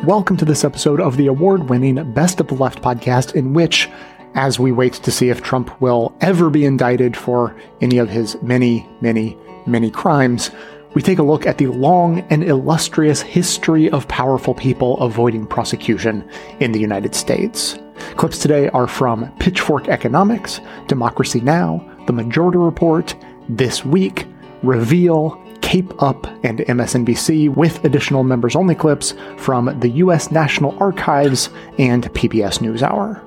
welcome to this episode of the award-winning Best of the Left podcast, in which, as we wait to see if Trump will ever be indicted for any of his many crimes, we take a look at the long and illustrious history of powerful people avoiding prosecution in the United States. Clips today are from Pitchfork Economics, Democracy Now!, The Majority Report, This Week, Reveal, Cape Up, and MSNBC, with additional members-only clips from the U.S. National Archives and PBS NewsHour.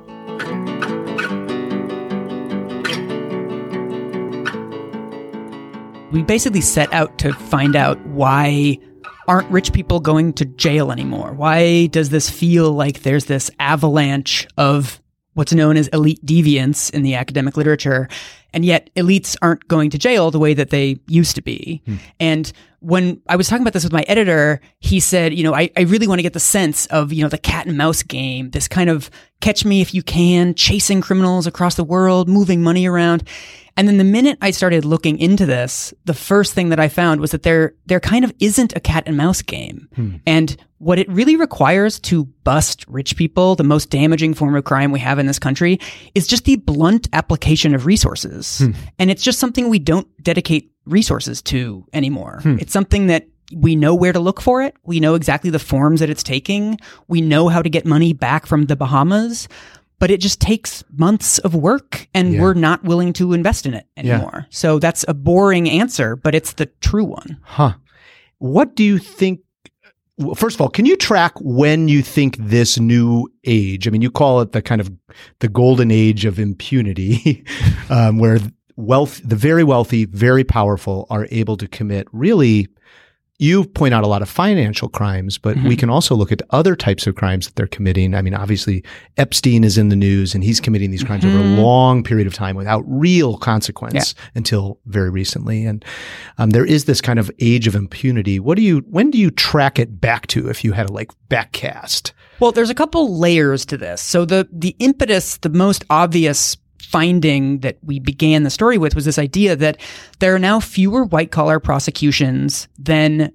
We basically set out to find out why aren't rich people going to jail anymore? Why does this feel like there's this avalanche of what's known as elite deviance in the academic literature, and yet elites aren't going to jail the way that they used to be? And when I was talking about this with my editor, he said, I really want to get the sense of, the cat and mouse game, this kind of catch me if you can, chasing criminals across the world, moving money around. And then the minute I started looking into this, the first thing that I found was that there kind of isn't a cat and mouse game. And what it really requires to bust rich people, the most damaging form of crime we have in this country, is just the blunt application of resources. And it's just something we don't dedicate resources to anymore. It's something that we know where to look for it. We know exactly the forms that it's taking. We know how to get money back from the Bahamas. But it just takes months of work, and we're not willing to invest in it anymore. So that's a boring answer, but it's the true one. What do you think? Well, first of all, can you track when you think this new age, you call it the kind of the golden age of impunity, where the very wealthy, very powerful are able to commit really, you point out a lot of financial crimes, but we can also look at other types of crimes that they're committing. Obviously, Epstein is in the news, and he's committing these crimes over a long period of time without real consequence until very recently. And there is this kind of age of impunity. When do you track it back to, if you had to backcast? Well, there's a couple layers to this. So the impetus, the most obvious finding that we began the story with was this idea that there are now fewer white-collar prosecutions than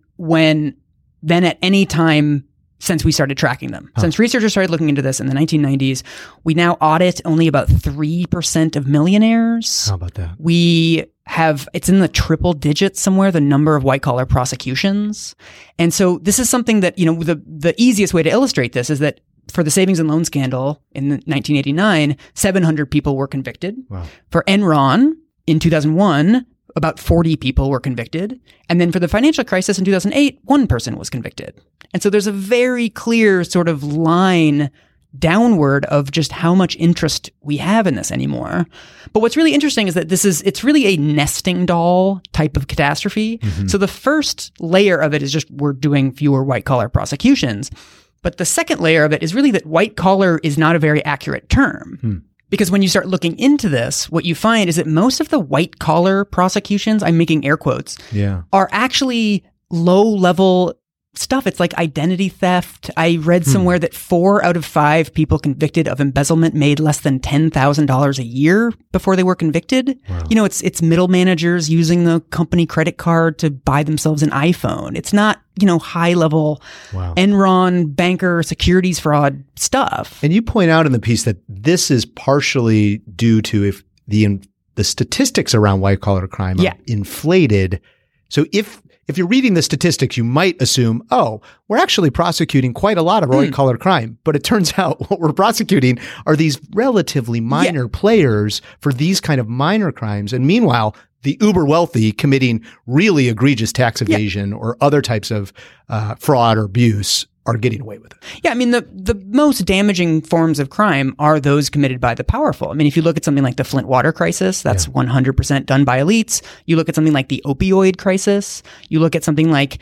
at any time since we started tracking them. Since researchers started looking into this in the 1990s, we now audit only about 3% of millionaires. How about that? It's in the triple digits somewhere, the number of white-collar prosecutions. And so this is something that, the easiest way to illustrate this is that for the savings and loan scandal in 1989, 700 people were convicted. Wow. For Enron in 2001, about 40 people were convicted. And then for the financial crisis in 2008, one person was convicted. And so there's a very clear sort of line downward of just how much interest we have in this anymore. But what's really interesting is that it's really a nesting doll type of catastrophe. So the first layer of it is just we're doing fewer white-collar prosecutions. But the second layer of it is really that white collar is not a very accurate term. Because when you start looking into this, what you find is that most of the white collar prosecutions, I'm making air quotes, are actually low level stuff. It's like identity theft. I read somewhere that 4 out of 5 people convicted of embezzlement made less than $10,000 a year before they were convicted. Wow. It's middle managers using the company credit card to buy themselves an iPhone. It's not, high level Enron banker securities fraud stuff. And you point out in the piece that this is partially due to if the statistics around white collar crime are inflated. So if you're reading the statistics, you might assume, we're actually prosecuting quite a lot of white-collar crime. But it turns out what we're prosecuting are these relatively minor players for these kind of minor crimes. And meanwhile, the uber wealthy committing really egregious tax evasion or other types of fraud or abuse are getting away with it. Yeah, the most damaging forms of crime are those committed by the powerful. If you look at something like the Flint water crisis, that's 100% done by elites. You look at something like the opioid crisis. You look at something like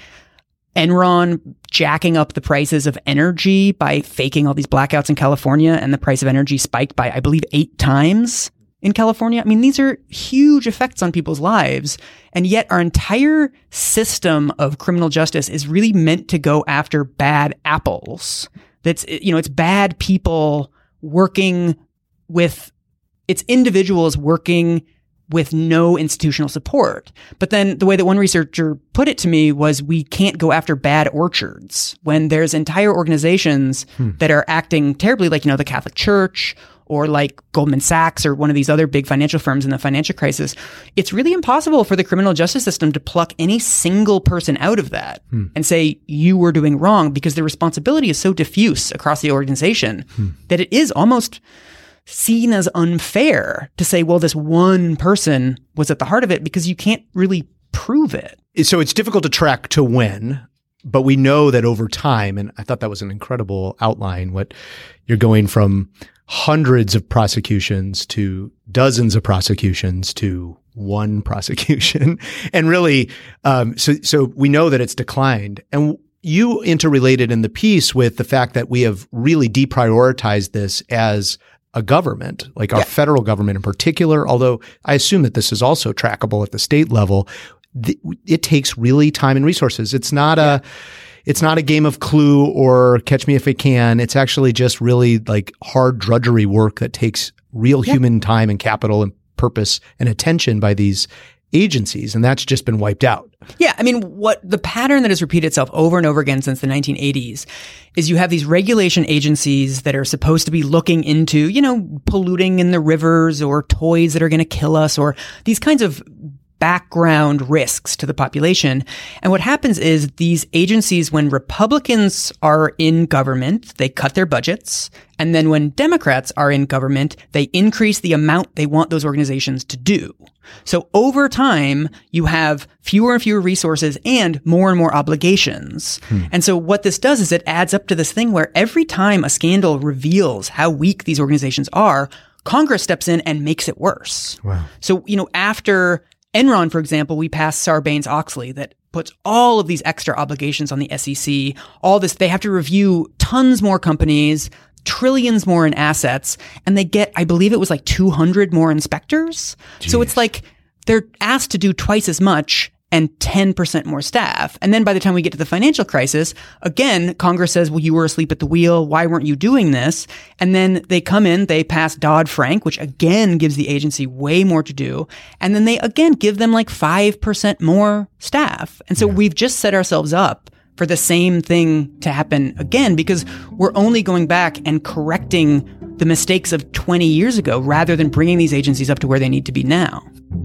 Enron jacking up the prices of energy by faking all these blackouts in California, and the price of energy spiked by, I believe, 8 times in California. These are huge effects on people's lives. And yet our entire system of criminal justice is really meant to go after bad apples. It's bad people working with, it's individuals working with no institutional support. But then the way that one researcher put it to me was we can't go after bad orchards when there's entire organizations that are acting terribly, like, the Catholic Church or like Goldman Sachs or one of these other big financial firms in the financial crisis. It's really impossible for the criminal justice system to pluck any single person out of that and say, you were doing wrong, because the responsibility is so diffuse across the organization that it is almost seen as unfair to say, well, this one person was at the heart of it, because you can't really prove it. So it's difficult to track to when, but we know that over time, and I thought that was an incredible outline, what you're going from hundreds of prosecutions to dozens of prosecutions to one prosecution. And really, so we know that it's declined. And you interrelated in the piece with the fact that we have really deprioritized this as a government, like our federal government in particular, although I assume that this is also trackable at the state level. It takes really time and resources. It's not a game of Clue or Catch Me If You Can. It's actually just really like hard drudgery work that takes real human time and capital and purpose and attention by these agencies. And that's just been wiped out. Yeah. I mean, what the pattern that has repeated itself over and over again since the 1980s is you have these regulation agencies that are supposed to be looking into, polluting in the rivers or toys that are going to kill us or these kinds of background risks to the population. And what happens is these agencies, when Republicans are in government, they cut their budgets. And then when Democrats are in government, they increase the amount they want those organizations to do. So over time, you have fewer and fewer resources and more obligations. And so what this does is it adds up to this thing where every time a scandal reveals how weak these organizations are, Congress steps in and makes it worse. Wow. So, after Enron, for example, we passed Sarbanes-Oxley that puts all of these extra obligations on the SEC, all this, they have to review tons more companies, trillions more in assets, and they get, I believe it was like 200 more inspectors. Jeez. So it's like they're asked to do twice as much and 10% more staff. And then by the time we get to the financial crisis, again, Congress says, well, you were asleep at the wheel. Why weren't you doing this? And then they come in, they pass Dodd-Frank, which again gives the agency way more to do. And then they again give them like 5% more staff. And so we've just set ourselves up for the same thing to happen again, because we're only going back and correcting the mistakes of 20 years ago rather than bringing these agencies up to where they need to be now.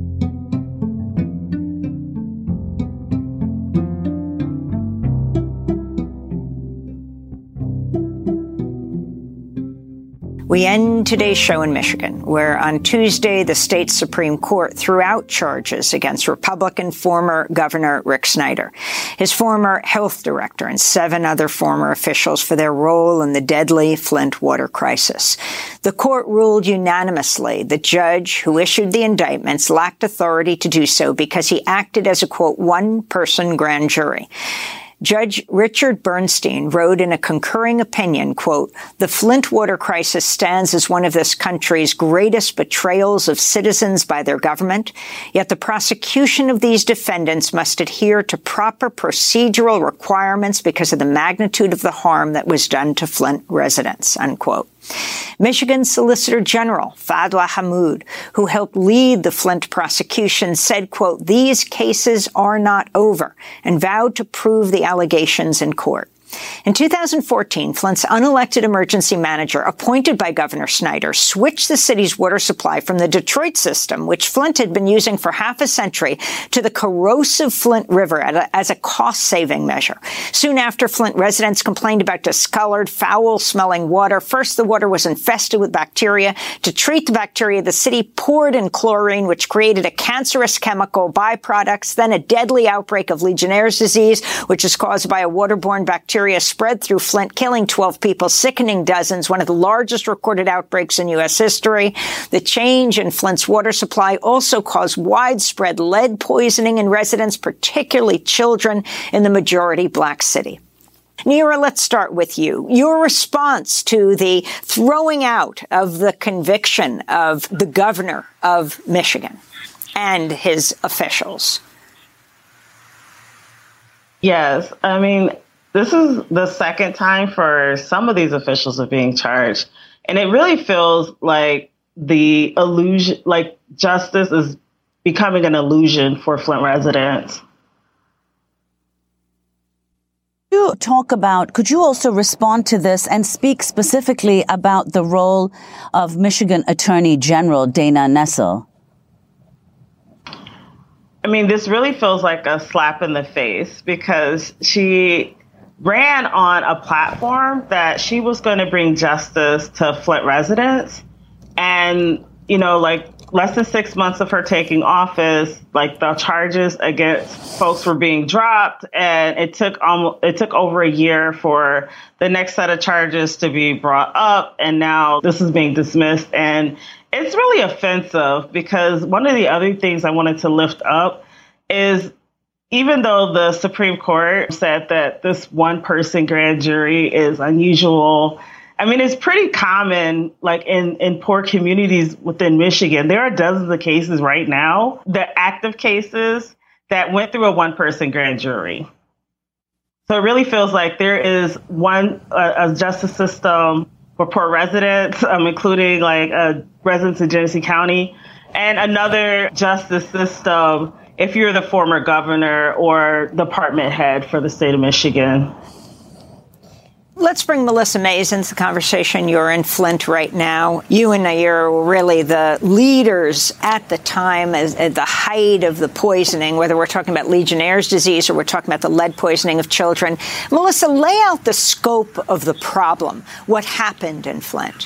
We end today's show in Michigan, where on Tuesday, the state Supreme Court threw out charges against Republican former Governor Rick Snyder, his former health director, and 7 other former officials for their role in the deadly Flint water crisis. The court ruled unanimously the judge who issued the indictments lacked authority to do so because he acted as a, quote, one-person grand jury. Judge Richard Bernstein wrote in a concurring opinion, quote, the Flint water crisis stands as one of this country's greatest betrayals of citizens by their government, yet the prosecution of these defendants must adhere to proper procedural requirements because of the magnitude of the harm that was done to Flint residents, unquote. Michigan Solicitor General Fadwa Hammoud, who helped lead the Flint prosecution, said, quote, these cases are not over, and vowed to prove the allegations in court. In 2014, Flint's unelected emergency manager, appointed by Governor Snyder, switched the city's water supply from the Detroit system, which Flint had been using for half a century, to the corrosive Flint River as a cost-saving measure. Soon after, Flint residents complained about discolored, foul-smelling water. First, the water was infested with bacteria. To treat the bacteria, the city poured in chlorine, which created a cancerous chemical byproducts, then a deadly outbreak of Legionnaire's disease, which is caused by a waterborne bacteria spread through Flint, killing 12 people, sickening dozens, one of the largest recorded outbreaks in U.S. history. The change in Flint's water supply also caused widespread lead poisoning in residents, particularly children, in the majority black city. Neera, let's start with you. Your response to the throwing out of the conviction of the governor of Michigan and his officials. Yes, I mean, this is the second time for some of these officials of being charged. And it really feels like the illusion, like justice is becoming an illusion for Flint residents. Could you also respond to this and speak specifically about the role of Michigan Attorney General Dana Nessel? I mean, this really feels like a slap in the face because she ran on a platform that she was going to bring justice to Flint residents. And, you know, like less than 6 months of her taking office, like the charges against folks were being dropped. And it took over a year for the next set of charges to be brought up. And now this is being dismissed. And it's really offensive because one of the other things I wanted to lift up is even though the Supreme Court said that this one-person grand jury is unusual, I mean, it's pretty common, like in poor communities within Michigan. There are dozens of cases right now, the active cases that went through a one-person grand jury. So it really feels like there is a justice system for poor residents, including like residents in Genesee County, and another justice system if you're the former governor or department head for the state of Michigan. Let's bring Melissa Mays into the conversation. You're in Flint right now. You and Nayyirah were really the leaders at the time, at the height of the poisoning, whether we're talking about Legionnaire's disease or we're talking about the lead poisoning of children. Melissa, lay out the scope of the problem. What happened in Flint?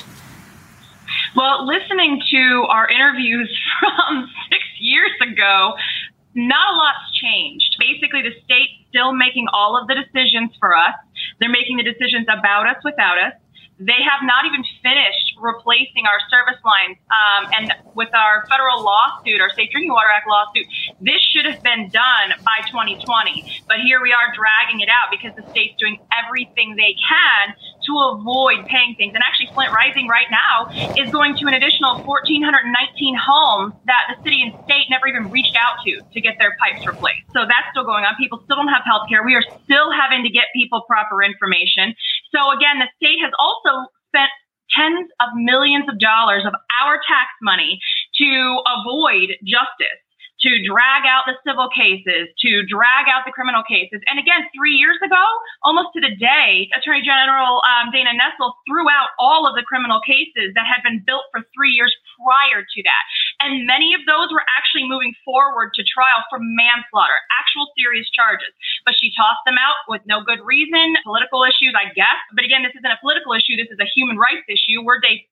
Well, listening to our interviews from 6 years ago, not a lot's changed. Basically, the state's still making all of the decisions for us. They're making the decisions about us, without us. They have not even finished replacing our service lines. And with our federal lawsuit, our Safe Drinking Water Act lawsuit, this should have been done by 2020. But here we are dragging it out because the state's doing everything they can to avoid paying things. And actually, Flint Rising right now is going to an additional 1,419 homes that the city and state never even reached out to get their pipes replaced. So that's still going on. People still don't have health care. We are still having to get people proper information. So again, the state has also spent tens of millions of dollars of our tax money to avoid justice, to drag out the civil cases, to drag out the criminal cases. And again, 3 years ago, almost to the day, Attorney General Dana Nessel threw out all of the criminal cases that had been built for 3 years prior to that. And many of those were actually moving forward to trial for manslaughter, actual serious charges. But she tossed them out with no good reason, political issues, I guess. But again, this isn't a political issue. This is a human rights issue. We're day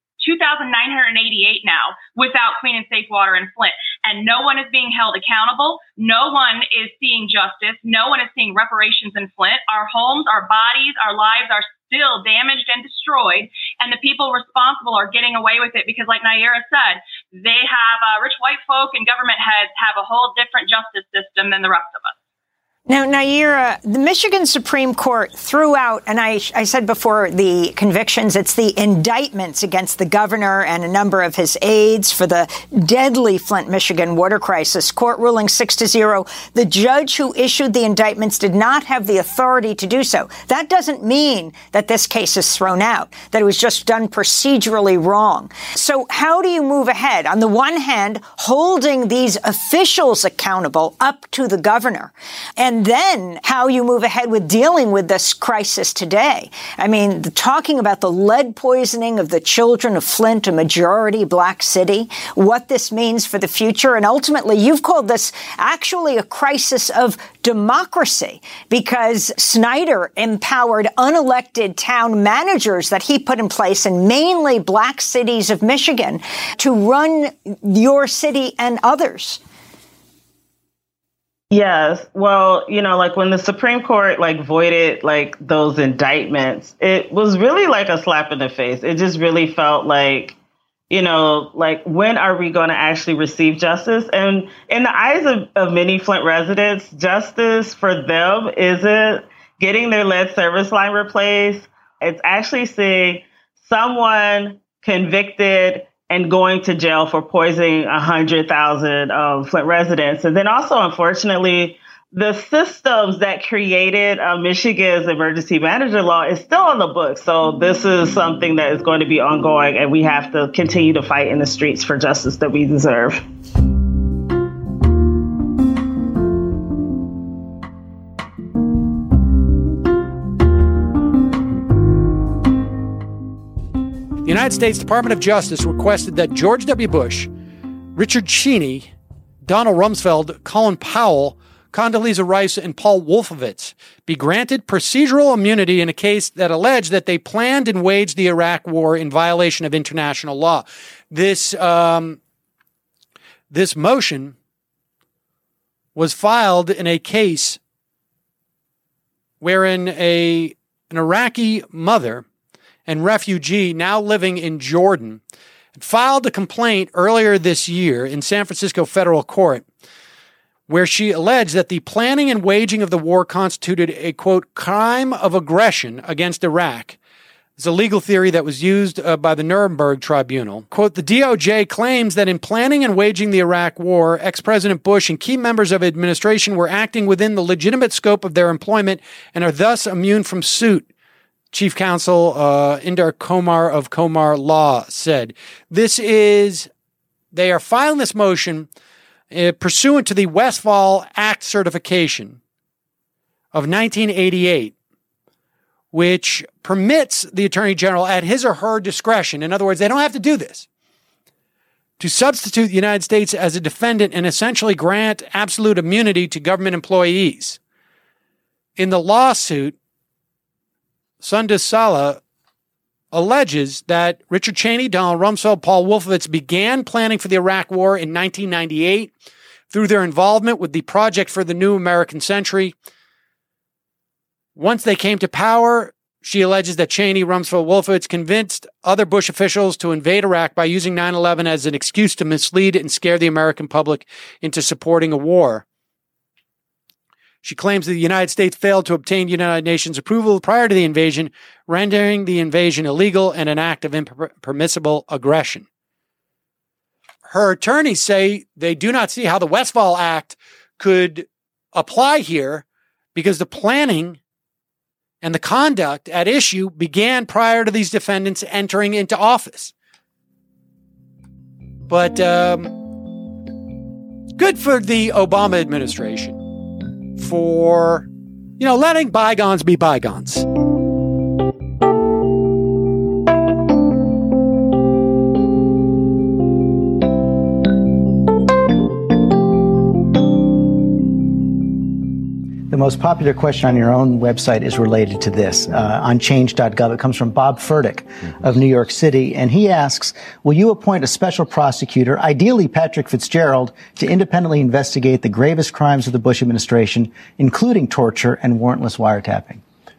2,988 now without clean and safe water in Flint. And no one is being held accountable. No one is seeing justice. No one is seeing reparations in Flint. Our homes, our bodies, our lives are still damaged and destroyed. And the people responsible are getting away with it because, like Nayyirah said, they have rich white folk and government heads have a whole different justice system than the rest of us. Now, Nayyirah, the Michigan Supreme Court threw out, and I said before, the convictions, it's the indictments against the governor and a number of his aides for the deadly Flint, Michigan water crisis. Court ruling 6-0. The judge who issued the indictments did not have the authority to do so. That doesn't mean that this case is thrown out, that it was just done procedurally wrong. So how do you move ahead? On the one hand, holding these officials accountable up to the governor, and then how you move ahead with dealing with this crisis today. I mean, talking about the lead poisoning of the children of Flint, a majority black city, what this means for the future. And ultimately, you've called this actually a crisis of democracy because Snyder empowered unelected town managers that he put in place in mainly black cities of Michigan to run your city and others. Yes. Well, you know, like when the Supreme Court voided those indictments, it was really like a slap in the face. It just really felt like, you know, when are we going to actually receive justice? And in the eyes of many Flint residents, justice for them isn't getting their lead service line replaced. It's actually seeing someone convicted and going to jail for poisoning 100,000 Flint residents. And then also, unfortunately, the systems that created Michigan's emergency manager law is still on the books. So this is something that is going to be ongoing, and we have to continue to fight in the streets for justice that we deserve. United States Department of Justice requested that George W. Bush, Richard Cheney, Donald Rumsfeld, Colin Powell, Condoleezza Rice, and Paul Wolfowitz be granted procedural immunity in a case that alleged that they planned and waged the Iraq War in violation of international law. This motion was filed in a case wherein an Iraqi mother and refugee now living in Jordan filed a complaint earlier this year in San Francisco federal court where she alleged that the planning and waging of the war constituted a, quote, crime of aggression against Iraq. It's a legal theory that was used by the Nuremberg Tribunal. Quote, the DOJ claims that in planning and waging the Iraq War, ex-President Bush and key members of administration were acting within the legitimate scope of their employment and are thus immune from suit, Chief Counsel Inder Komar of Komar Law said. They are filing this motion pursuant to the Westfall Act certification of 1988, which permits the Attorney General at his or her discretion, in other words, they don't have to do this, to substitute the United States as a defendant and essentially grant absolute immunity to government employees. In the lawsuit, Sundus Salah alleges that Richard Cheney, Donald Rumsfeld, Paul Wolfowitz began planning for the Iraq War in 1998 through their involvement with the Project for the New American Century. Once they came to power, she alleges that Cheney, Rumsfeld, Wolfowitz convinced other Bush officials to invade Iraq by using 9/11 as an excuse to mislead and scare the American public into supporting a war. She claims that the United States failed to obtain United Nations approval prior to the invasion, rendering the invasion illegal and an act of impermissible aggression. Her attorneys say they do not see how the Westfall Act could apply here because the planning and the conduct at issue began prior to these defendants entering into office. But good for the Obama administration for, letting bygones be bygones. The most popular question on your own website is related to this, on change.gov. It comes from Bob Furtick of New York City, and he asks, will you appoint a special prosecutor, ideally Patrick Fitzgerald, to independently investigate the gravest crimes of the Bush administration, including torture and warrantless wiretapping?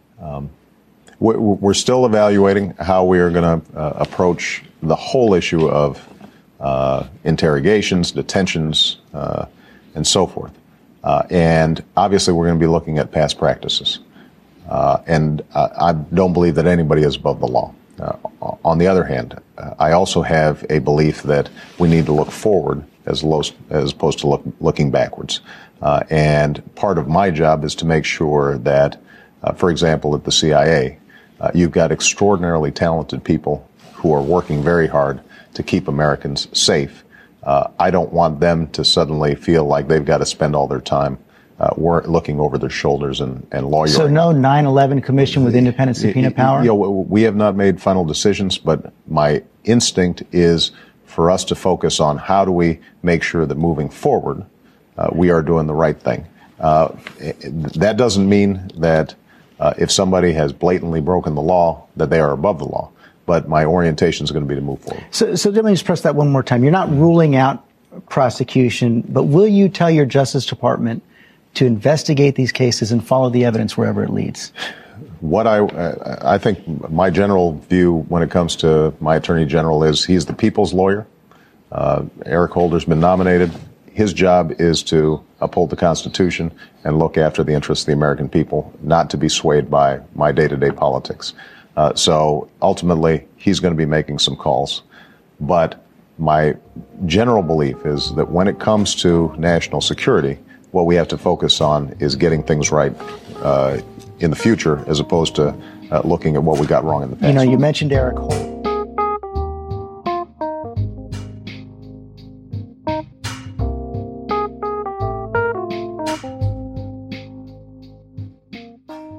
We're still evaluating how we are going to approach the whole issue of interrogations, detentions, and so forth. And obviously, we're going to be looking at past practices. And I don't believe that anybody is above the law. On the other hand, I also have a belief that we need to look forward as opposed to looking backwards. And part of my job is to make sure that, for example, at the CIA, you've got extraordinarily talented people who are working very hard to keep Americans safe. I don't want them to suddenly feel like they've got to spend all their time looking over their shoulders and lawyering. So no 9/11 commission with independent subpoena power? We have not made final decisions, but my instinct is for us to focus on how do we make sure that moving forward, we are doing the right thing. That doesn't mean that if somebody has blatantly broken the law, that they are above the law. But my orientation is going to be to move forward. So let me just press that one more time. You're not ruling out prosecution, but will you tell your Justice Department to investigate these cases and follow the evidence wherever it leads? What I think my general view when it comes to my Attorney General is he's the people's lawyer. Eric Holder's been nominated. His job is to uphold the Constitution and look after the interests of the American people, not to be swayed by my day-to-day politics. So ultimately, he's going to be making some calls. But my general belief is that when it comes to national security, what we have to focus on is getting things right in the future as opposed to looking at what we got wrong in the past. You mentioned Eric Holder.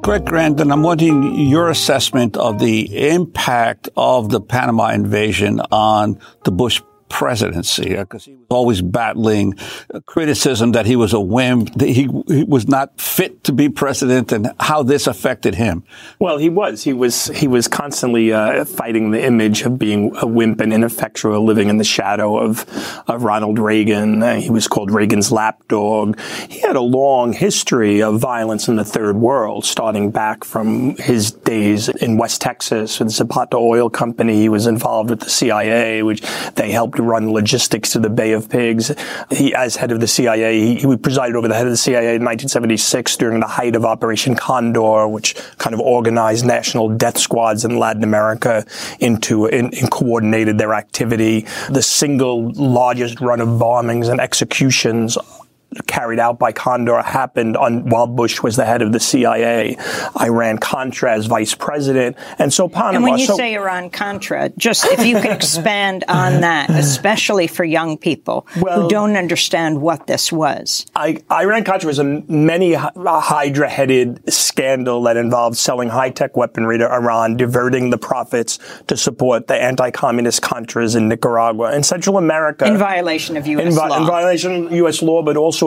Greg Grandin, I'm wanting your assessment of the impact of the Panama invasion on the Bush presidency, because he was always battling criticism that he was a wimp, that he was not fit to be president, and how this affected him. Well, he was constantly fighting the image of being a wimp and ineffectual, living in the shadow of Ronald Reagan. He was called Reagan's lapdog. He had a long history of violence in the third world, starting back from his days in West Texas with the Zapata Oil Company. He was involved with the CIA, which they helped run logistics to the Bay of Pigs. He, as head of the CIA, he presided over the head of the CIA in 1976 during the height of Operation Condor, which kind of organized national death squads in Latin America and coordinated their activity. The single largest run of bombings and executions carried out by Condor happened while Bush was the head of the CIA. Iran-Contra as vice president. And so Panama... And when you say Iran-Contra, just if you could expand on that, especially for young people who don't understand what this was. Iran-Contra was a many hydra-headed scandal that involved selling high-tech weaponry to Iran, diverting the profits to support the anti-communist Contras in Nicaragua. In Central America... In violation of U.S. law. In violation of U.S. law, but also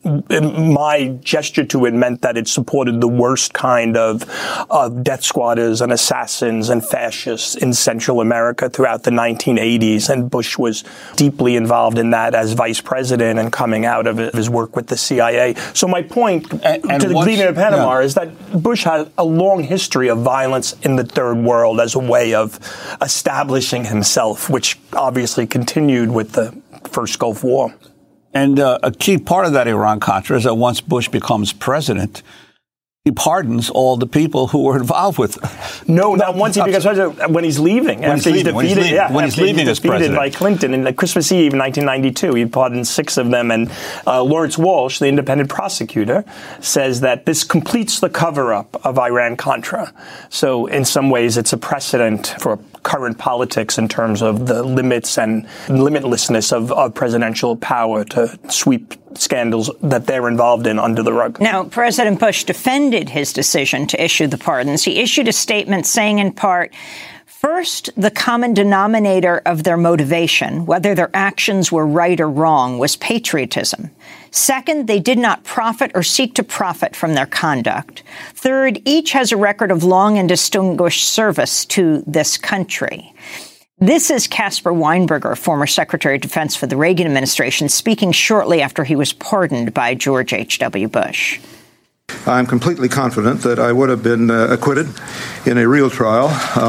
my gesture to it meant that it supported the worst kind of death squatters and assassins and fascists in Central America throughout the 1980s. And Bush was deeply involved in that as vice president and coming out of his work with the CIA. So my point to the leading of Panama is that Bush had a long history of violence in the third world as a way of establishing himself, which obviously continued with the first Gulf War. And a key part of that Iran-Contra is that once Bush becomes president, he pardons all the people who were involved with it. No, not once he becomes president. When he's leaving. When he's leaving as president. By Clinton in Christmas Eve, 1992. He pardoned 6 of them. And Lawrence Walsh, the independent prosecutor, says that this completes the cover-up of Iran-Contra. So in some ways, it's a precedent for current politics in terms of the limits and limitlessness of presidential power to sweep scandals that they're involved in under the rug. Now, President Bush defended his decision to issue the pardons. He issued a statement saying in part, first, the common denominator of their motivation, whether their actions were right or wrong, was patriotism. Second, they did not profit or seek to profit from their conduct. Third, each has a record of long and distinguished service to this country. This is Caspar Weinberger, former Secretary of Defense for the Reagan administration, speaking shortly after he was pardoned by George H.W. Bush. I'm completely confident that I would have been acquitted in a real trial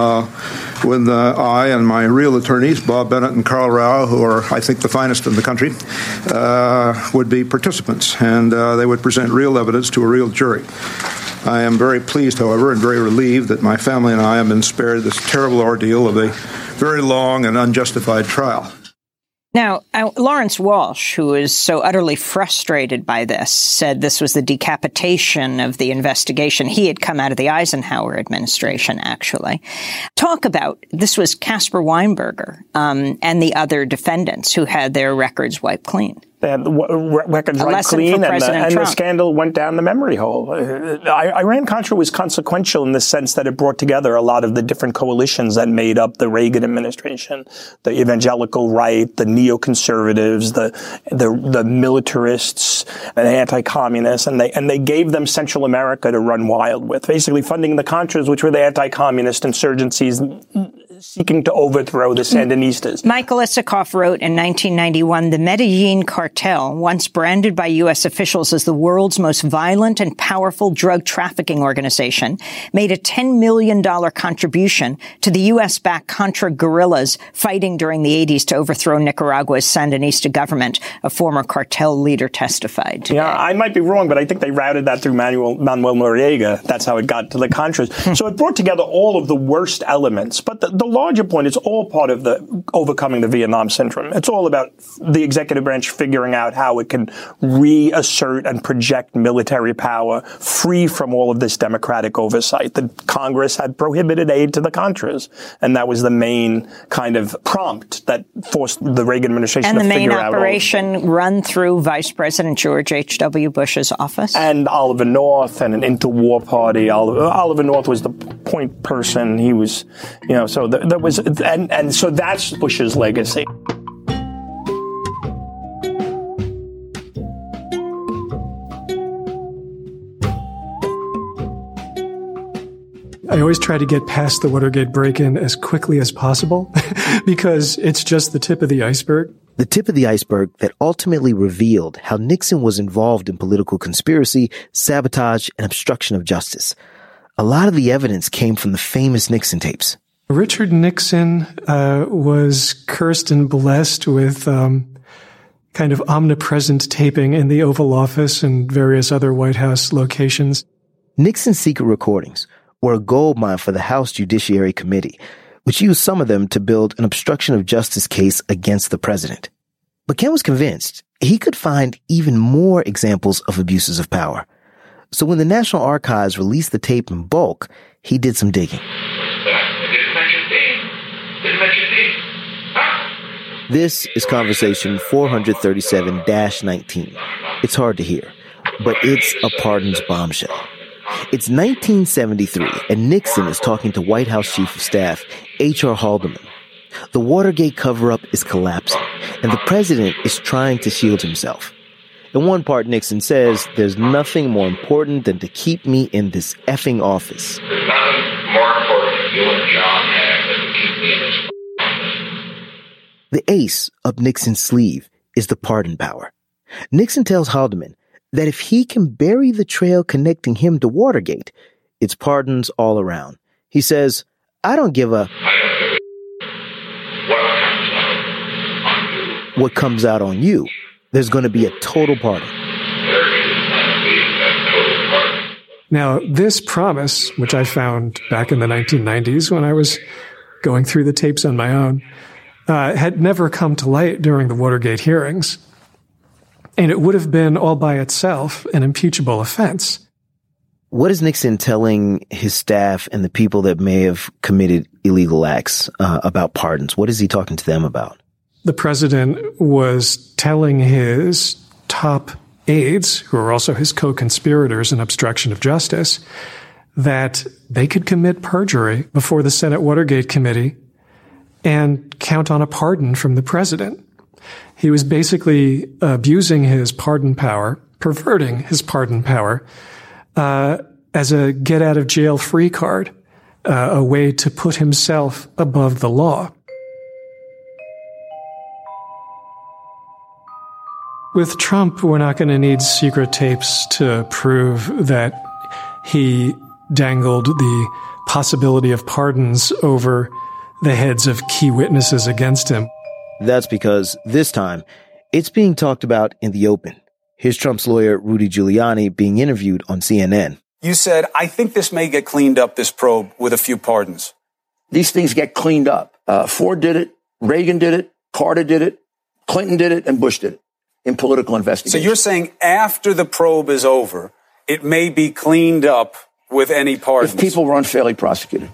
when I and my real attorneys, Bob Bennett and Carl Rao, who are, I think, the finest in the country, would be participants, and they would present real evidence to a real jury. I am very pleased, however, and very relieved that my family and I have been spared this terrible ordeal of a very long and unjustified trial. Now, Lawrence Walsh, who is so utterly frustrated by this, said this was the decapitation of the investigation. He had come out of the Eisenhower administration, actually. Talk about, this was Caspar Weinberger and the other defendants who had their records wiped clean. They had the records wiped clean, and the scandal went down the memory hole. Iran-Contra was consequential in the sense that it brought together a lot of the different coalitions that made up the Reagan administration, the evangelical right, the neoconservatives, the militarists, and the anti-communists, and they gave them Central America to run wild with, basically funding the Contras, which were the anti-communist insurgencies seeking to overthrow the Sandinistas. Michael Isikoff wrote in 1991, the Medellin cartel, once branded by U.S. officials as the world's most violent and powerful drug trafficking organization, made a $10 million contribution to the U.S.-backed Contra guerrillas fighting during the 80s to overthrow Nicaragua's Sandinista government, a former cartel leader testified today. Yeah, I might be wrong, but I think they routed that through Manuel Noriega. That's how it got to the Contras. So it brought together all of the worst elements. But the larger point, it's all part of the overcoming the Vietnam syndrome. It's all about the executive branch figuring out how it can reassert and project military power free from all of this democratic oversight. The Congress had prohibited aid to the Contras, and that was the main kind of prompt that forced the Reagan administration to figure out. And the main operation run through Vice President George H.W. Bush's office? And Oliver North and an interwar party. Oliver North was the point person. He was, so there was, and so that's Bush's legacy. I always try to get past the Watergate break-in as quickly as possible because it's just the tip of the iceberg. The tip of the iceberg that ultimately revealed how Nixon was involved in political conspiracy, sabotage, and obstruction of justice. A lot of the evidence came from the famous Nixon tapes. Richard Nixon was cursed and blessed with kind of omnipresent taping in the Oval Office and various other White House locations. Nixon's secret recordings were a goldmine for the House Judiciary Committee, which used some of them to build an obstruction of justice case against the president. But Ken was convinced he could find even more examples of abuses of power. So when the National Archives released the tape in bulk, he did some digging. This is conversation 437-19. It's hard to hear, but it's a pardons bombshell. It's 1973, and Nixon is talking to White House Chief of Staff H.R. Haldeman. The Watergate cover-up is collapsing, and the president is trying to shield himself. In one part, Nixon says, "There's nothing more important than to keep me in this effing office." There's nothing more important that you and John have than to keep me in this office. The ace up Nixon's sleeve is the pardon power. Nixon tells Haldeman that if he can bury the trail connecting him to Watergate, it's pardons all around. He says, I don't give a what comes out on you. There's going to be a total pardon. Now, this promise, which I found back in the 1990s when I was going through the tapes on my own, had never come to light during the Watergate hearings. And it would have been all by itself an impeachable offense. What is Nixon telling his staff and the people that may have committed illegal acts about pardons? What is he talking to them about? The president was telling his top aides, who are also his co-conspirators in obstruction of justice, that they could commit perjury before the Senate Watergate Committee and count on a pardon from the president. He was basically abusing his pardon power, perverting his pardon power, as a get-out-of-jail-free card, a way to put himself above the law. With Trump, we're not going to need secret tapes to prove that he dangled the possibility of pardons over the heads of key witnesses against him. That's because this time, it's being talked about in the open. Here's Trump's lawyer, Rudy Giuliani, being interviewed on CNN. You said, I think this may get cleaned up, this probe, with a few pardons. These things get cleaned up. Ford did it, Reagan did it, Carter did it, Clinton did it, and Bush did it in political investigations. So you're saying after the probe is over, it may be cleaned up with any pardons? If people were unfairly prosecuted.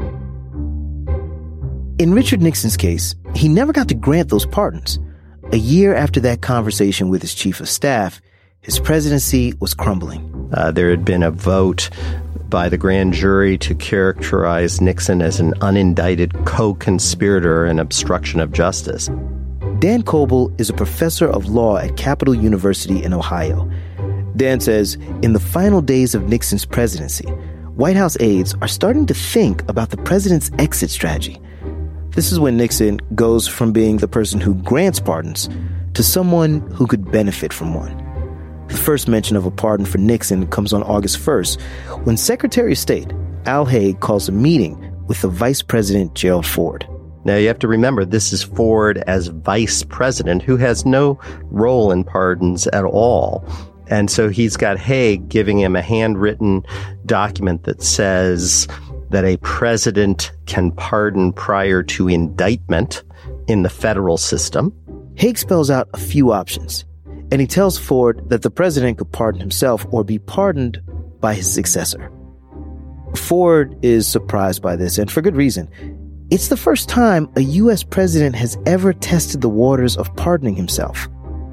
In Richard Nixon's case, he never got to grant those pardons. A year after that conversation with his chief of staff, his presidency was crumbling. There had been a vote by the grand jury to characterize Nixon as an unindicted co-conspirator in obstruction of justice. Dan Coble is a professor of law at Capital University in Ohio. Dan says, in the final days of Nixon's presidency, White House aides are starting to think about the president's exit strategy. This is when Nixon goes from being the person who grants pardons to someone who could benefit from one. The first mention of a pardon for Nixon comes on August 1st, when Secretary of State Al Haig calls a meeting with the Vice President Gerald Ford. Now, you have to remember, this is Ford as vice president, who has no role in pardons at all. And so he's got Haig giving him a handwritten document that says, that a president can pardon prior to indictment in the federal system. Haig spells out a few options, and he tells Ford that the president could pardon himself or be pardoned by his successor. Ford is surprised by this, and for good reason. It's the first time a U.S. president has ever tested the waters of pardoning himself.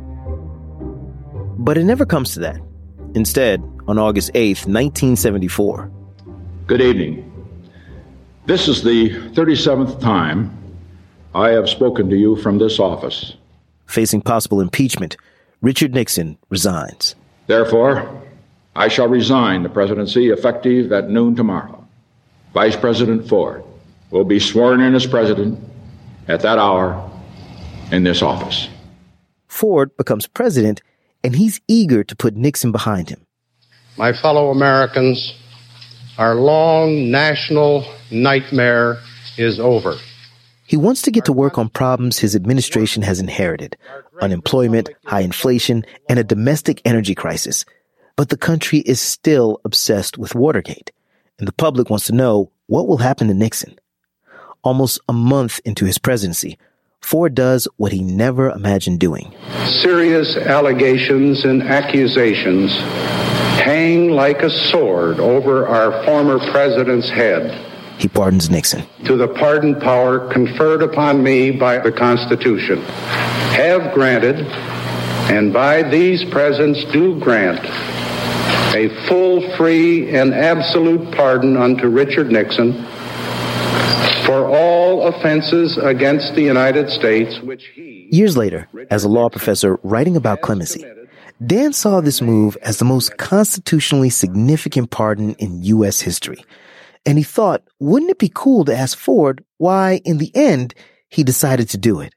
But it never comes to that. Instead, on August 8th, 1974. Good evening. This is the 37th time I have spoken to you from this office. Facing possible impeachment, Richard Nixon resigns. Therefore, I shall resign the presidency effective at noon tomorrow. Vice President Ford will be sworn in as president at that hour in this office. Ford becomes president, and he's eager to put Nixon behind him. My fellow Americans, our long national nightmare is over. He wants to get to work on problems his administration has inherited: unemployment, high inflation, and a domestic energy crisis. But the country is still obsessed with Watergate, and the public wants to know what will happen to Nixon. Almost a month into his presidency, Ford does what he never imagined doing. Serious allegations and accusations hang like a sword over our former president's head. He pardons Nixon. To the pardon power conferred upon me by the Constitution, have granted, and by these presents do grant, a full, free, and absolute pardon unto Richard Nixon for all offenses against the United States, which he... Years later, as a law professor writing about clemency, Dan saw this move as the most constitutionally significant pardon in U.S. history. And he thought, wouldn't it be cool to ask Ford why, in the end, he decided to do it?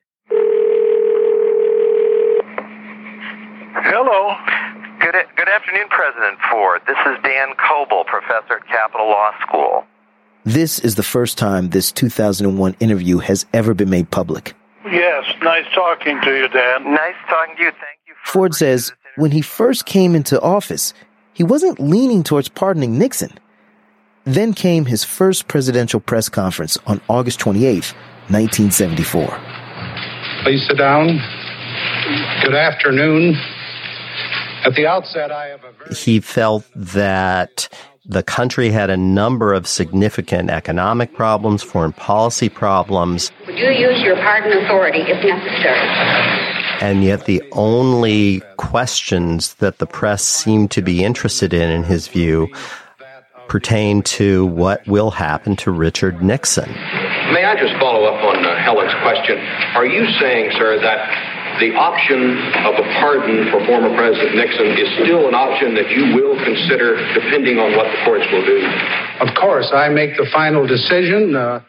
Hello. Good afternoon, President Ford. This is Dan Coble, professor at Capital Law School. This is the first time this 2001 interview has ever been made public. Yes, nice talking to you, Dan. Nice talking to you. Thank you. Ford says when he first came into office, he wasn't leaning towards pardoning Nixon. Then came his first presidential press conference on August 28th, 1974. Please sit down. Good afternoon. At the outset, I have a very... He felt that the country had a number of significant economic problems, foreign policy problems. Would you use your pardon authority if necessary? And yet the only questions that the press seemed to be interested in his view, pertain to what will happen to Richard Nixon. May I just follow up on Helen's question? Are you saying, sir, that the option of a pardon for former President Nixon is still an option that you will consider depending on what the courts will do? Of course, I make the final decision. Well,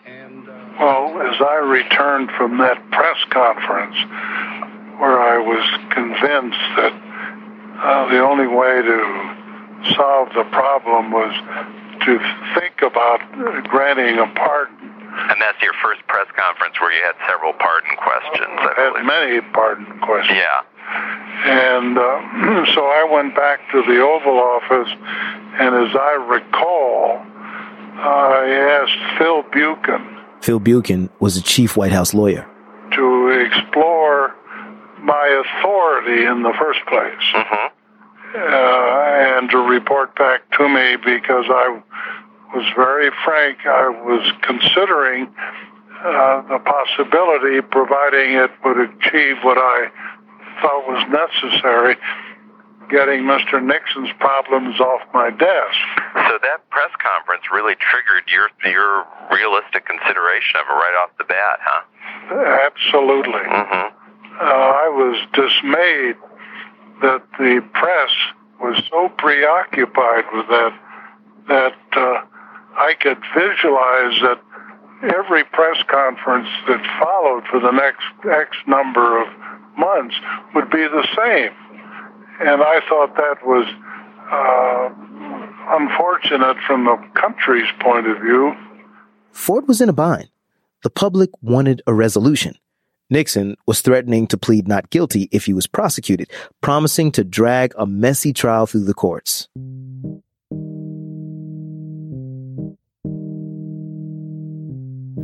as I returned from that press conference where I was convinced that the only way to solve the problem was to think about granting a pardon. And that's your first press conference where you had several pardon questions. I had many pardon questions. Yeah. And so I went back to the Oval Office, and as I recall, I asked Phil Buchan. Phil Buchan was a chief White House lawyer. To explore my authority in the first place. Mm-hmm. And to report back to me, because I was very frank, I was considering the possibility, providing it would achieve what I thought was necessary, getting Mr. Nixon's problems off my desk. So that press conference really triggered your realistic consideration of it right off the bat, huh? Absolutely. Mm-hmm. I was dismayed that the press was so preoccupied with that I could visualize that every press conference that followed for the next X number of months would be the same. And I thought that was unfortunate from the country's point of view. Ford was in a bind. The public wanted a resolution. Nixon was threatening to plead not guilty if he was prosecuted, promising to drag a messy trial through the courts.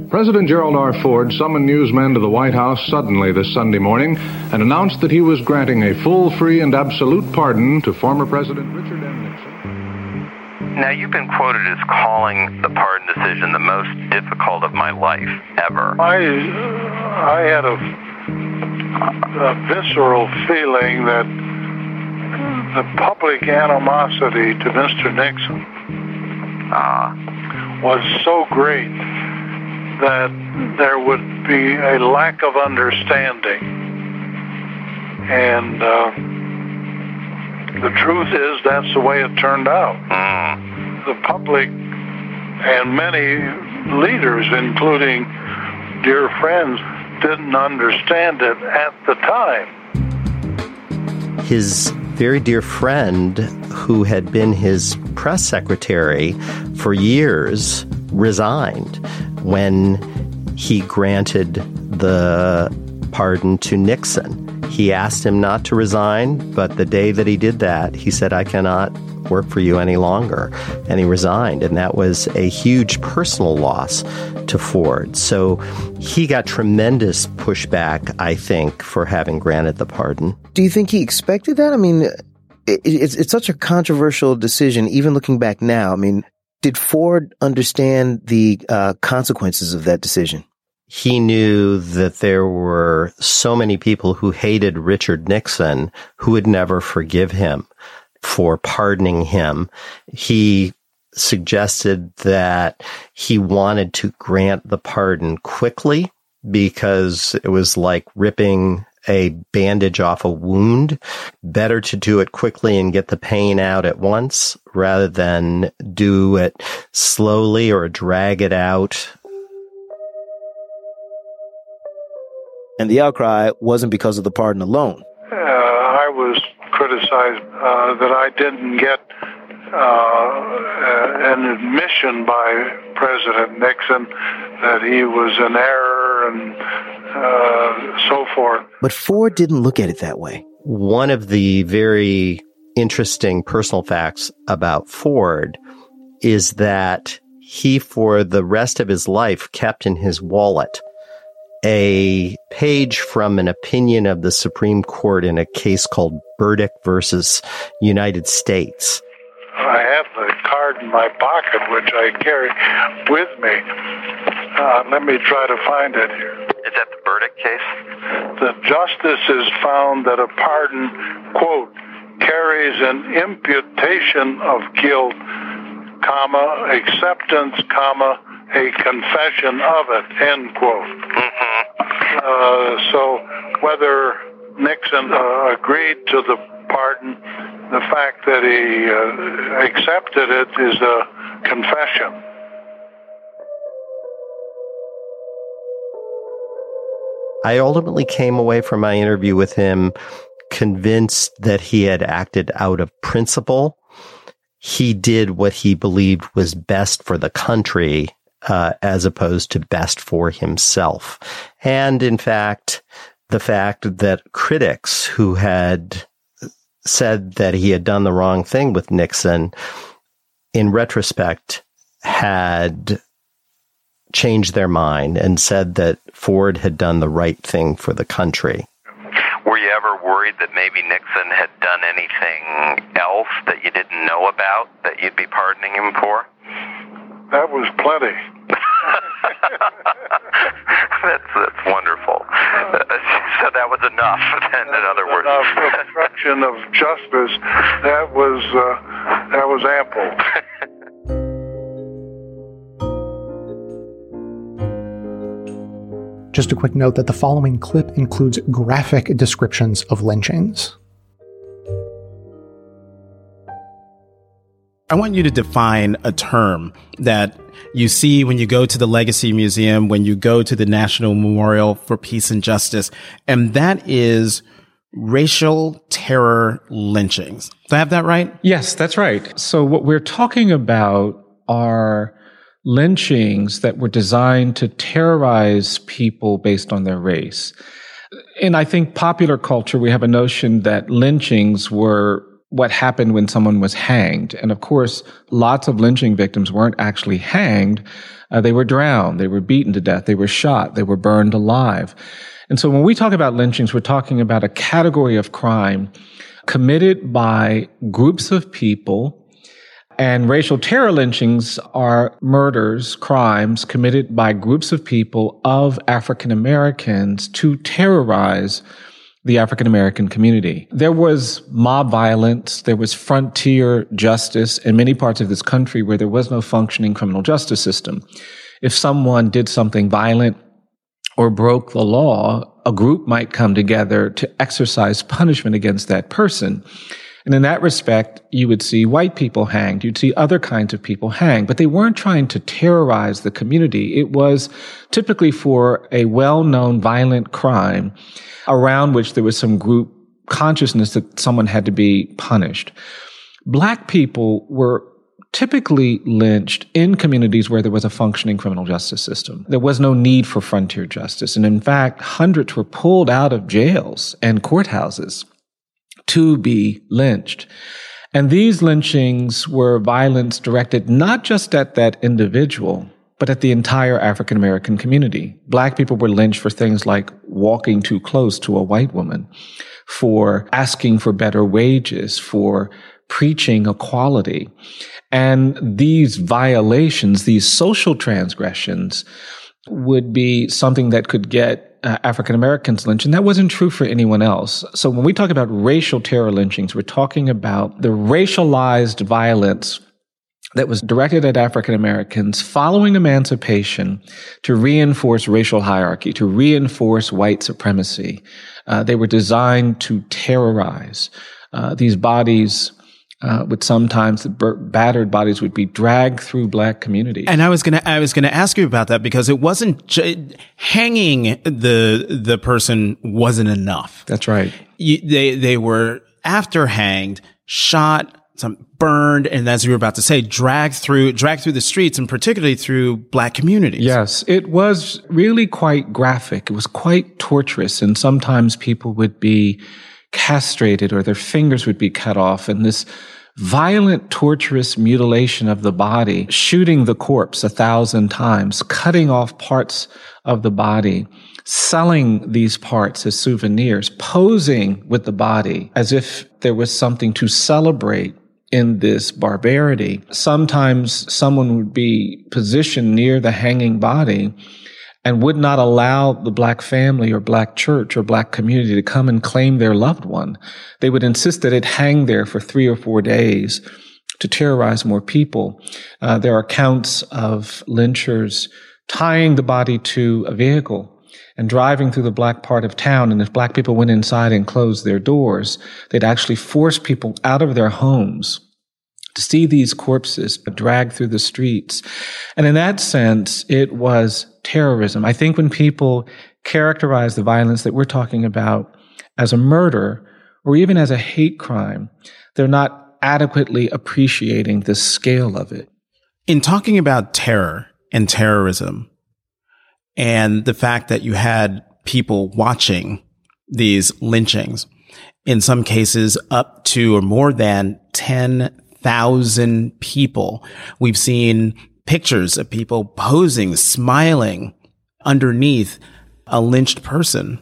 President Gerald R. Ford summoned newsmen to the White House suddenly this Sunday morning and announced that he was granting a full, free, and absolute pardon to former President Richard M. Nixon. Now, you've been quoted as calling the pardon decision the most difficult of my life ever. I had a visceral feeling that the public animosity to Mr. Nixon was so great that there would be a lack of understanding. And the truth is that's the way it turned out. The public and many leaders, including dear friends, didn't understand it at the time. His very dear friend, who had been his press secretary for years, resigned when he granted the pardon to Nixon. He asked him not to resign, but the day that he did that, he said, "I cannot work for you any longer." And he resigned. And that was a huge personal loss to Ford. So he got tremendous pushback, I think, for having granted the pardon. Do you think he expected that? I mean, it's such a controversial decision, even looking back now. I mean, did Ford understand the consequences of that decision? He knew that there were so many people who hated Richard Nixon who would never forgive him for pardoning him. He suggested that he wanted to grant the pardon quickly because it was like ripping a bandage off a wound. Better to do it quickly and get the pain out at once rather than do it slowly or drag it out. And the outcry wasn't because of the pardon alone. I was criticized that I didn't get an admission by President Nixon that he was in error and so forth. But Ford didn't look at it that way. One of the very interesting personal facts about Ford is that he, for the rest of his life, kept in his wallet a page from an opinion of the Supreme Court in a case called Burdick versus United States. I have the card in my pocket, which I carry with me. Let me try to find it here. Is that the Burdick case? The justices found that a pardon, quote, carries an imputation of guilt, comma, acceptance, comma, a confession of it, end quote. So whether Nixon agreed to the pardon, the fact that he accepted it is a confession. I ultimately came away from my interview with him convinced that he had acted out of principle. He did what he believed was best for the country, as opposed to best for himself. And in fact, the fact that critics who had said that he had done the wrong thing with Nixon, in retrospect, had changed their mind and said that Ford had done the right thing for the country. Were you ever worried that maybe Nixon had done anything else that you didn't know about that you'd be pardoning him for? That was plenty. That's wonderful. So that was enough, then, in other words. Enough obstruction of justice. That was ample. Just a quick note that the following clip includes graphic descriptions of lynchings. I want you to define a term that you see when you go to the Legacy Museum, when you go to the National Memorial for Peace and Justice, and that is racial terror lynchings. Do I have that right? Yes, that's right. So what we're talking about are lynchings that were designed to terrorize people based on their race. In, I think, popular culture, we have a notion that lynchings were what happened when someone was hanged. And of course, lots of lynching victims weren't actually hanged. They were drowned. They were beaten to death. They were shot. They were burned alive. And so when we talk about lynchings, we're talking about a category of crime committed by groups of people. And racial terror lynchings are murders, crimes committed by groups of people of African Americans to terrorize the African American community. There was mob violence, there was frontier justice in many parts of this country where there was no functioning criminal justice system. If someone did something violent or broke the law, a group might come together to exercise punishment against that person. And in that respect, you would see white people hanged. You'd see other kinds of people hanged, but they weren't trying to terrorize the community. It was typically for a well-known violent crime around which there was some group consciousness that someone had to be punished. Black people were typically lynched in communities where there was a functioning criminal justice system. There was no need for frontier justice. And in fact, hundreds were pulled out of jails and courthouses to be lynched. And these lynchings were violence directed not just at that individual, but at the entire African American community. Black people were lynched for things like walking too close to a white woman, for asking for better wages, for preaching equality. And these violations, these social transgressions, would be something that could get African Americans lynched, and that wasn't true for anyone else. So when we talk about racial terror lynchings, we're talking about the racialized violence that was directed at African Americans following emancipation to reinforce racial hierarchy, to reinforce white supremacy. They were designed to terrorize. These bodies would sometimes, the battered bodies would be dragged through Black communities. And I was gonna ask you about that, because it wasn't hanging the person wasn't enough. That's right. They were after hanged, shot, some burned, and as you were about to say, dragged through the streets, and particularly through Black communities. Yes, it was really quite graphic. It was quite torturous, and sometimes people would be castrated or their fingers would be cut off, and this violent, torturous mutilation of the body, shooting the corpse 1,000 times, cutting off parts of the body, selling these parts as souvenirs, posing with the body as if there was something to celebrate in this barbarity. Sometimes someone would be positioned near the hanging body and would not allow the Black family or Black church or Black community to come and claim their loved one. They would insist that it hang there for 3 or 4 days to terrorize more people. There are accounts of lynchers tying the body to a vehicle and driving through the Black part of town. And if Black people went inside and closed their doors, they'd actually force people out of their homes to see these corpses dragged through the streets. And in that sense, it was terrorism. I think when people characterize the violence that we're talking about as a murder or even as a hate crime, they're not adequately appreciating the scale of it. In talking about terror and terrorism, and the fact that you had people watching these lynchings, in some cases up to or more than 10,000 people. We've seen pictures of people posing, smiling underneath a lynched person.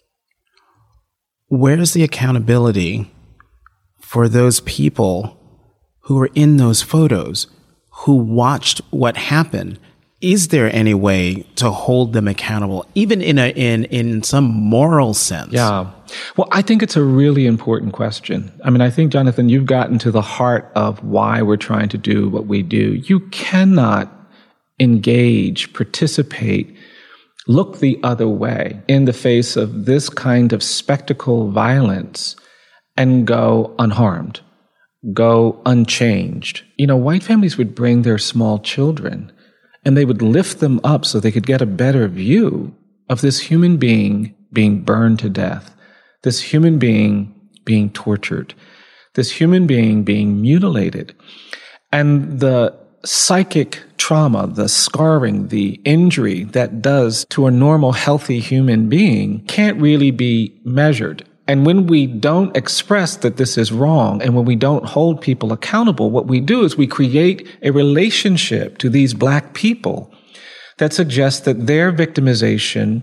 Where's the accountability for those people who were in those photos, who watched what happened? Is there any way to hold them accountable, even in some moral sense? Yeah. Well, I think it's a really important question. I mean, I think, Jonathan, you've gotten to the heart of why we're trying to do what we do. You cannot engage, participate, look the other way in the face of this kind of spectacle violence and go unharmed, go unchanged. You know, white families would bring their small children and they would lift them up so they could get a better view of this human being being burned to death, this human being being tortured, this human being being mutilated. And the psychic trauma, the scarring, the injury that does to a normal, healthy human being can't really be measured. And when we don't express that this is wrong, and when we don't hold people accountable, what we do is we create a relationship to these Black people that suggests that their victimization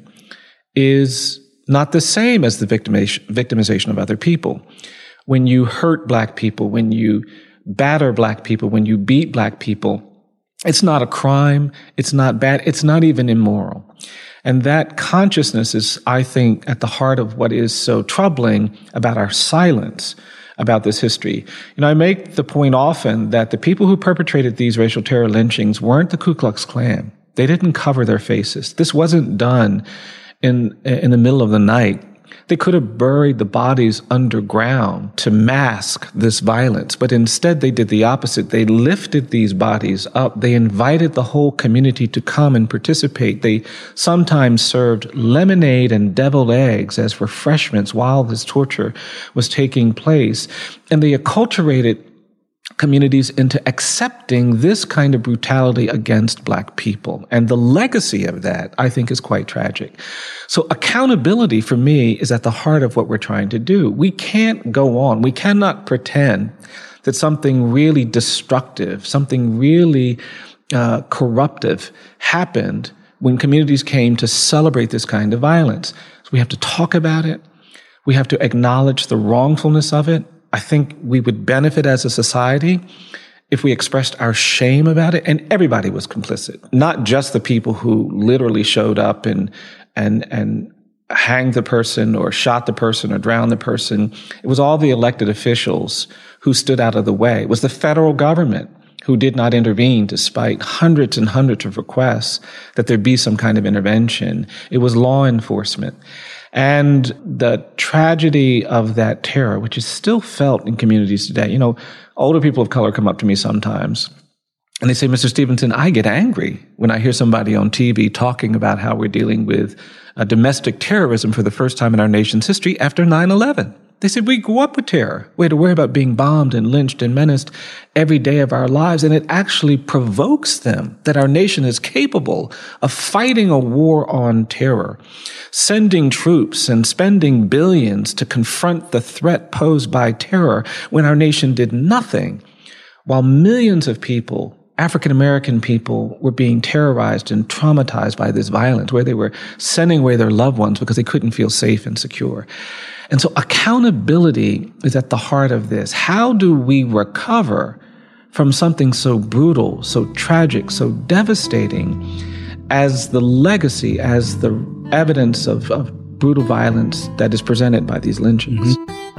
is not the same as the victimization of other people. When you hurt Black people, when you batter Black people, when you beat Black people, it's not a crime, it's not bad, it's not even immoral. And that consciousness is, I think, at the heart of what is so troubling about our silence about this history. I make the point often that the people who perpetrated these racial terror lynchings weren't the Ku Klux Klan. They didn't cover their faces. This wasn't done in the middle of the night. They could have buried the bodies underground to mask this violence, but instead they did the opposite. They lifted these bodies up. They invited the whole community to come and participate. They sometimes served lemonade and deviled eggs as refreshments while this torture was taking place. And they acculturated communities into accepting this kind of brutality against Black people. And the legacy of that, I think, is quite tragic. So accountability for me is at the heart of what we're trying to do. We can't go on. We cannot pretend that something really destructive, something really corruptive happened when communities came to celebrate this kind of violence. So we have to talk about it. We have to acknowledge the wrongfulness of it. I think we would benefit as a society if we expressed our shame about it, and everybody was complicit, not just the people who literally showed up and hanged the person or shot the person or drowned the person. It was all the elected officials who stood out of the way. It was the federal government who did not intervene despite hundreds and hundreds of requests that there be some kind of intervention. It was law enforcement. And the tragedy of that terror, which is still felt in communities today. Older people of color come up to me sometimes and they say, Mr. Stevenson, I get angry when I hear somebody on TV talking about how we're dealing with domestic terrorism for the first time in our nation's history after 9/11. They said, we grew up with terror. We had to worry about being bombed and lynched and menaced every day of our lives. And it actually provokes them that our nation is capable of fighting a war on terror, sending troops and spending billions to confront the threat posed by terror when our nation did nothing, while millions of people, African American people, were being terrorized and traumatized by this violence, where they were sending away their loved ones because they couldn't feel safe and secure. And so accountability is at the heart of this. How do we recover from something so brutal, so tragic, so devastating as the legacy, as the evidence of brutal violence that is presented by these lynchings?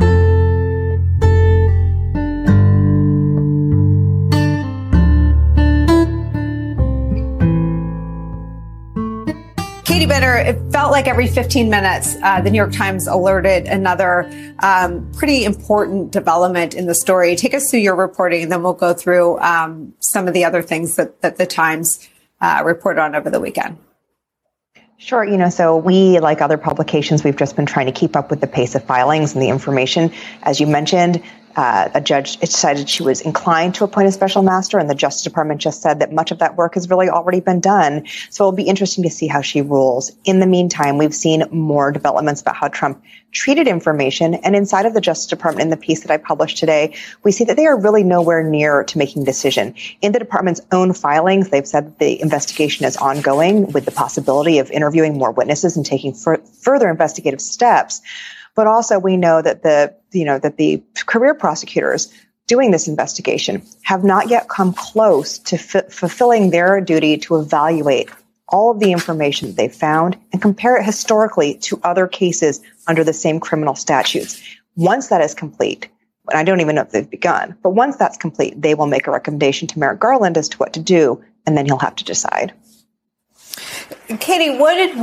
Katie Benner, it felt like every 15 minutes, the New York Times alerted another pretty important development in the story. Take us through your reporting, and then we'll go through some of the other things that the Times reported on over the weekend. Sure. So we, like other publications, we've just been trying to keep up with the pace of filings and the information. As you mentioned, a judge decided she was inclined to appoint a special master, and the Justice Department just said that much of that work has really already been done. So it'll be interesting to see how she rules. In the meantime, we've seen more developments about how Trump treated information. And inside of the Justice Department, in the piece that I published today, we see that they are really nowhere near to making a decision. In the department's own filings, they've said that the investigation is ongoing with the possibility of interviewing more witnesses and taking further investigative steps. But also we know that the career prosecutors doing this investigation have not yet come close to fulfilling their duty to evaluate all of the information that they've found and compare it historically to other cases under the same criminal statutes. Once that is complete, and I don't even know if they've begun, but once that's complete, they will make a recommendation to Merrick Garland as to what to do, and then he'll have to decide. Katie,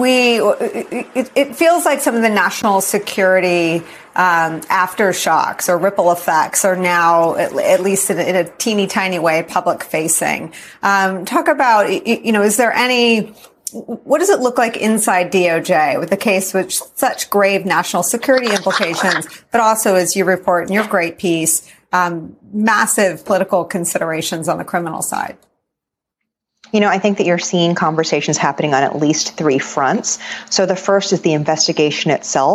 it feels like some of the national security aftershocks or ripple effects are now, at least in a teeny tiny way, public facing. Talk about, is there what does it look like inside DOJ with the case with such grave national security implications, but also, as you report in your great piece, massive political considerations on the criminal side? I think that you're seeing conversations happening on at least three fronts. So the first is the investigation itself.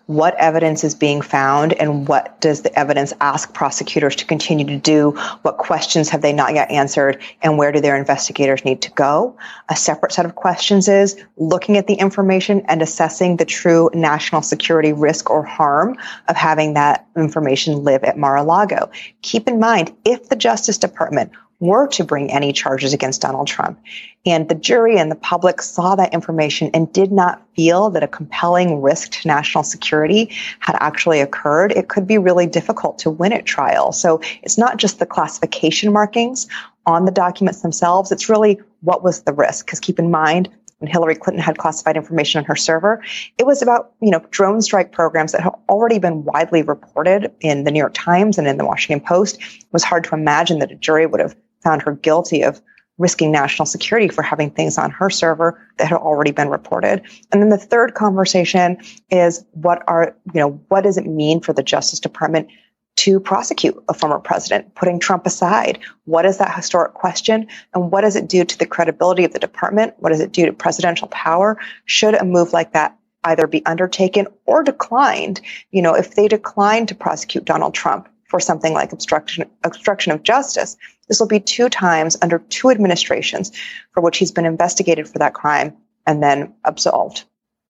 what evidence is being found and what does the evidence ask prosecutors to continue to do? What questions have they not yet answered, and where do their investigators need to go? A separate set of questions is looking at the information and assessing the true national security risk or harm of having that information live at Mar-a-Lago. Keep in mind, if the Justice Department were to bring any charges against Donald Trump, and the jury and the public saw that information and did not feel that a compelling risk to national security had actually occurred, it could be really difficult to win at trial. So it's not just the classification markings on the documents themselves, it's really what was the risk. Because keep in mind, when Hillary Clinton had classified information on her server, it was about, drone strike programs that had already been widely reported in the New York Times and in the Washington Post. It was hard to imagine that a jury would have found her guilty of risking national security for having things on her server that had already been reported. And then the third conversation is what does it mean for the Justice Department to prosecute a former president, putting Trump aside? What is that historic question? And what does it do to the credibility of the department? What does it do to presidential power? Should a move like that either be undertaken or declined? If they decline to prosecute Donald Trump for something like obstruction of justice, this will be 2 times under 2 administrations for which he's been investigated for that crime and then absolved.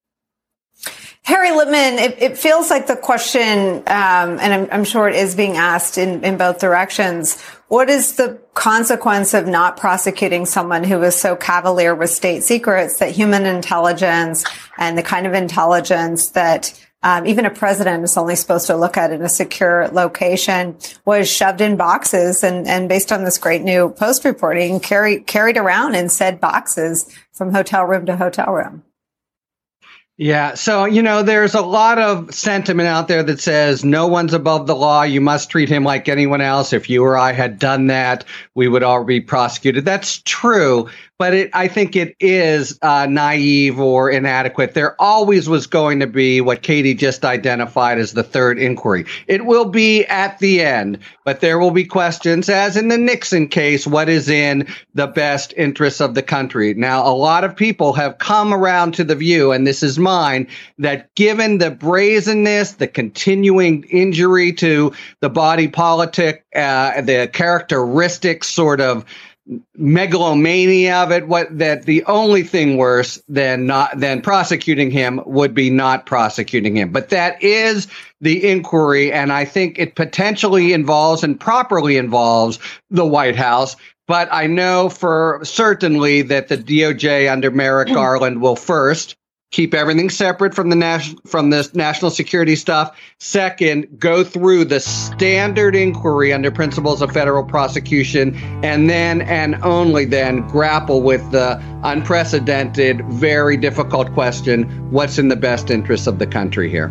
Harry Litman, it feels like the question, and I'm sure it is being asked in both directions, what is the consequence of not prosecuting someone who is so cavalier with state secrets that human intelligence and the kind of intelligence that even a president is only supposed to look at in a secure location was shoved in boxes and based on this great new Post reporting, carried around in said boxes from hotel room to hotel room? Yeah. So, there's a lot of sentiment out there that says no one's above the law. You must treat him like anyone else. If you or I had done that, we would all be prosecuted. That's true. But I think it is naive or inadequate. There always was going to be what Katie just identified as the third inquiry. It will be at the end, but there will be questions, as in the Nixon case, what is in the best interests of the country? Now, a lot of people have come around to the view, and this is mine, that given the brazenness, the continuing injury to the body politic, the characteristics sort of megalomania of it, that the only thing worse than prosecuting him would be not prosecuting him. But that is the inquiry, and I think it potentially involves and properly involves the White House. But I know for certainly that the DOJ under Merrick Garland will first keep everything separate from the national security stuff. Second, go through the standard inquiry under principles of federal prosecution, and then and only then grapple with the unprecedented, very difficult question, what's in the best interests of the country here?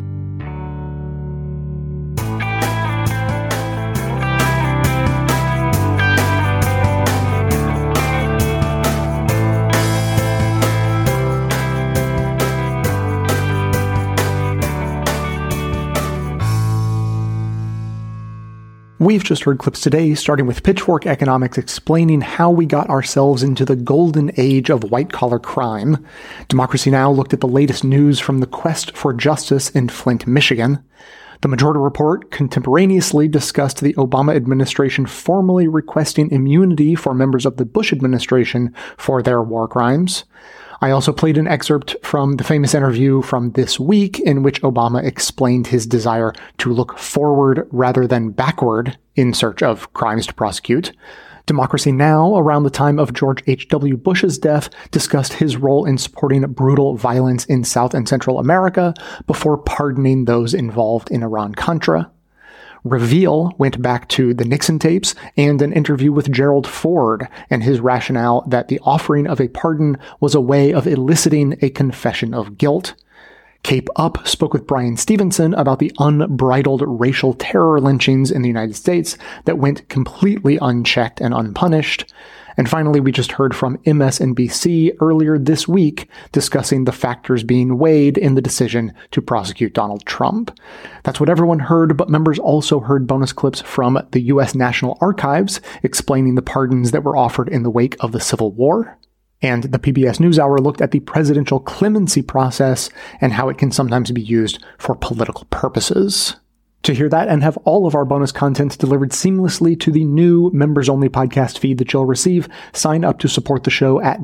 We've just heard clips today, starting with Pitchfork Economics explaining how we got ourselves into the golden age of white-collar crime. Democracy Now! Looked at the latest news from the quest for justice in Flint, Michigan. The Majority Report contemporaneously discussed the Obama administration formally requesting immunity for members of the Bush administration for their war crimes. I also played an excerpt from the famous interview from this week in which Obama explained his desire to look forward rather than backward in search of crimes to prosecute. Democracy Now!, around the time of George H.W. Bush's death, discussed his role in supporting brutal violence in South and Central America before pardoning those involved in Iran-Contra. Reveal went back to the Nixon tapes and an interview with Gerald Ford and his rationale that the offering of a pardon was a way of eliciting a confession of guilt. Cape Up spoke with Brian Stevenson about the unbridled racial terror lynchings in the United States that went completely unchecked and unpunished. And finally, we just heard from MSNBC earlier this week discussing the factors being weighed in the decision to prosecute Donald Trump. That's what everyone heard, but members also heard bonus clips from the U.S. National Archives explaining the pardons that were offered in the wake of the Civil War. And the PBS NewsHour looked at the presidential clemency process and how it can sometimes be used for political purposes. To hear that and have all of our bonus content delivered seamlessly to the new members-only podcast feed that you'll receive, sign up to support the show at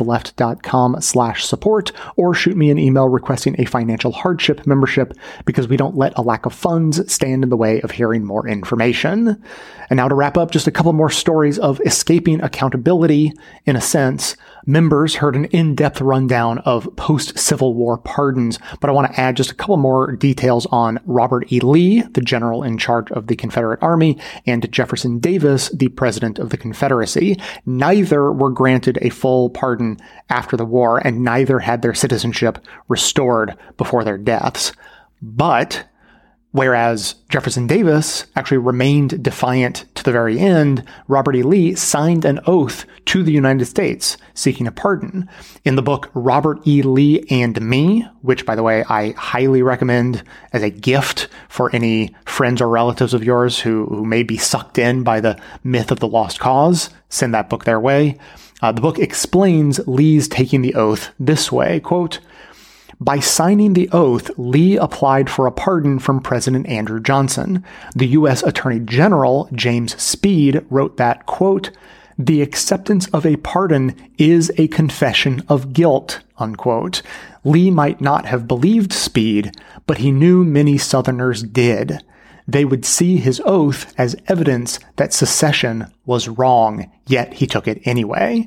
bestoftheleft.com/support, or shoot me an email requesting a financial hardship membership, because we don't let a lack of funds stand in the way of hearing more information. And now to wrap up, just a couple more stories of escaping accountability, in a sense. Members heard an in-depth rundown of post-Civil War pardons, but I want to add just a couple more details on Robert E. Lee, the general in charge of the Confederate Army, and Jefferson Davis, the president of the Confederacy. Neither were granted a full pardon after the war, and neither had their citizenship restored before their deaths. But whereas Jefferson Davis actually remained defiant to the very end, Robert E. Lee signed an oath to the United States seeking a pardon. In the book Robert E. Lee and Me, which, by the way, I highly recommend as a gift for any friends or relatives of yours who may be sucked in by the myth of the lost cause, send that book their way. The book explains Lee's taking the oath this way, quote, "By signing the oath, Lee applied for a pardon from President Andrew Johnson. The U.S. Attorney General, James Speed, wrote that, quote, 'The acceptance of a pardon is a confession of guilt,' unquote. Lee might not have believed Speed, but he knew many Southerners did. They would see his oath as evidence that secession was wrong, yet he took it anyway."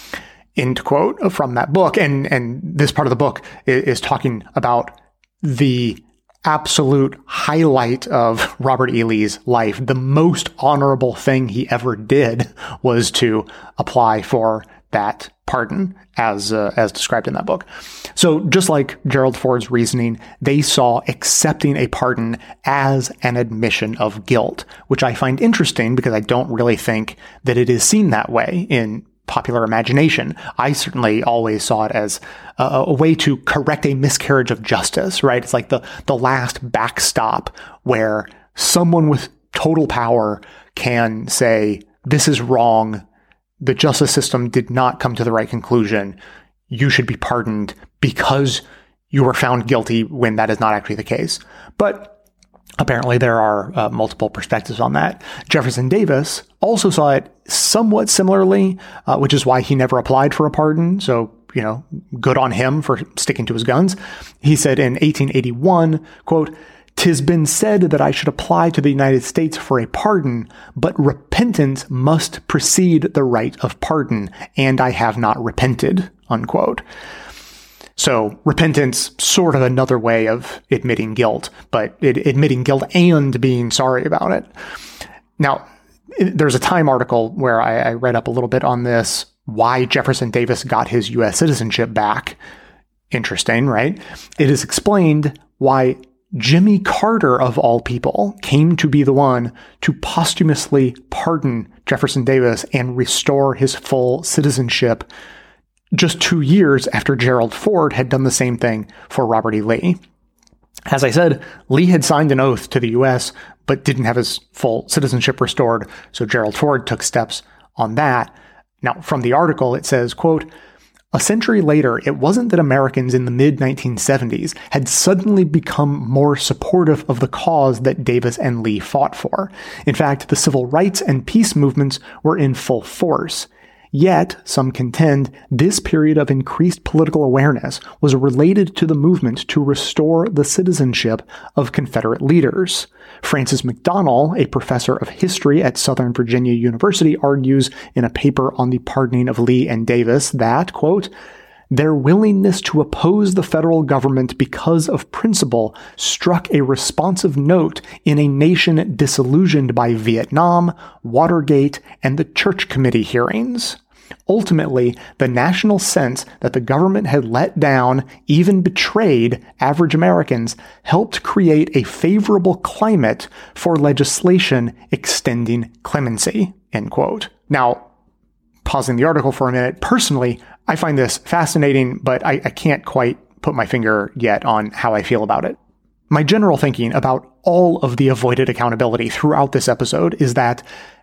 End quote from that book. And this part of the book is talking about the absolute highlight of Robert E. Lee's life. The most honorable thing he ever did was to apply for that pardon, as described in that book. So just like Gerald Ford's reasoning, they saw accepting a pardon as an admission of guilt, which I find interesting because I don't really think that it is seen that way in popular imagination. I certainly always saw it as a way to correct a miscarriage of justice, right? It's like the last backstop where someone with total power can say, this is wrong. The justice system did not come to the right conclusion. You should be pardoned because you were found guilty when that is not actually the case. But apparently there are multiple perspectives on that. Jefferson Davis also saw it somewhat similarly, which is why he never applied for a pardon. So, good on him for sticking to his guns. He said in 1881, quote, "'Tis been said that I should apply to the United States for a pardon, but repentance must precede the right of pardon, and I have not repented," unquote. So repentance, sort of another way of admitting guilt, but admitting guilt and being sorry about it. Now, there's a Time article where I read up a little bit on this, why Jefferson Davis got his U.S. citizenship back. Interesting, right? It is explained why Jimmy Carter, of all people, came to be the one to posthumously pardon Jefferson Davis and restore his full citizenship just 2 years after Gerald Ford had done the same thing for Robert E. Lee. As I said, Lee had signed an oath to the U.S., but didn't have his full citizenship restored, so Gerald Ford took steps on that. Now, from the article, it says, quote, "A century later, it wasn't that Americans in the mid-1970s had suddenly become more supportive of the cause that Davis and Lee fought for. In fact, the civil rights and peace movements were in full force. Yet, some contend, this period of increased political awareness was related to the movement to restore the citizenship of Confederate leaders. Francis McDonnell, a professor of history at Southern Virginia University, argues in a paper on the pardoning of Lee and Davis that, quote, "Their willingness to oppose the federal government because of principle struck a responsive note in a nation disillusioned by Vietnam, Watergate, and the Church Committee hearings. Ultimately, the national sense that the government had let down, even betrayed, average Americans helped create a favorable climate for legislation extending clemency," end quote. Now, pausing the article for a minute, personally, I find this fascinating, but I can't quite put my finger yet on how I feel about it. My general thinking about all of the avoided accountability throughout this episode is that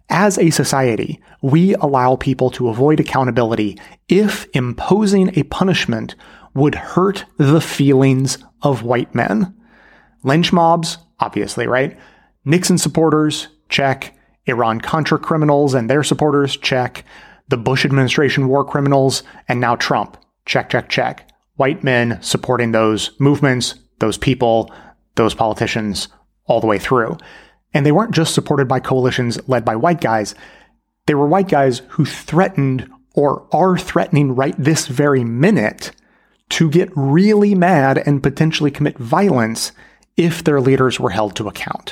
As a society, we allow people to avoid accountability if imposing a punishment would hurt the feelings of white men. Lynch mobs, obviously, right? Nixon supporters, check. Iran-Contra criminals and their supporters, check. The Bush administration war criminals, and now Trump, check, check, check. White men supporting those movements, those people, those politicians, all the way through. And they weren't just supported by coalitions led by white guys. They were white guys who threatened or are threatening right this very minute to get really mad and potentially commit violence if their leaders were held to account.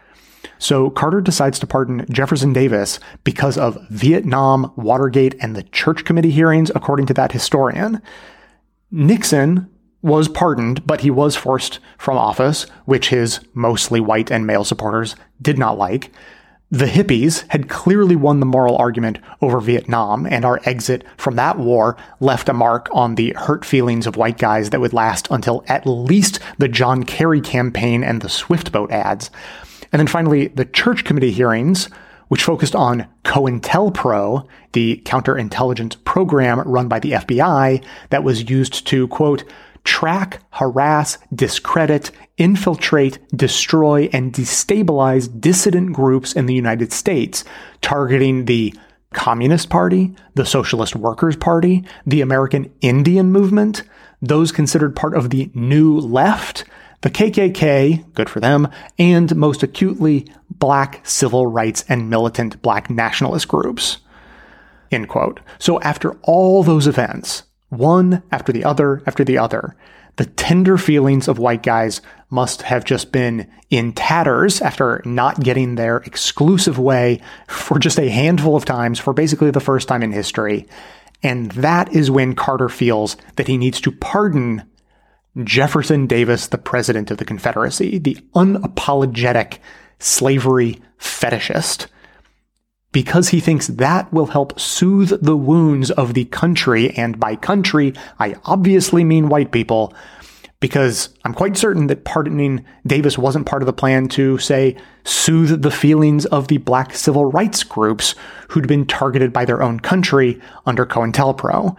So Carter decides to pardon Jefferson Davis because of Vietnam, Watergate, and the Church Committee hearings, according to that historian. Nixon was pardoned, but he was forced from office, which his mostly white and male supporters did not like. The hippies had clearly won the moral argument over Vietnam, and our exit from that war left a mark on the hurt feelings of white guys that would last until at least the John Kerry campaign and the Swift boat ads. And then finally, the Church Committee hearings, which focused on COINTELPRO, the counterintelligence program run by the FBI that was used to, quote, track, harass, discredit, infiltrate, destroy, and destabilize dissident groups in the United States, targeting the Communist Party, the Socialist Workers' Party, the American Indian Movement, those considered part of the New Left, the KKK, good for them, and most acutely, black civil rights and militant black nationalist groups. End quote. So after all those events, one after the other, the tender feelings of white guys must have just been in tatters after not getting their exclusive way for just a handful of times for basically the first time in history. And that is when Carter feels that he needs to pardon Jefferson Davis, the president of the Confederacy, the unapologetic slavery fetishist, because he thinks that will help soothe the wounds of the country, and by country, I obviously mean white people, because I'm quite certain that pardoning Davis wasn't part of the plan to, say, soothe the feelings of the black civil rights groups who'd been targeted by their own country under COINTELPRO.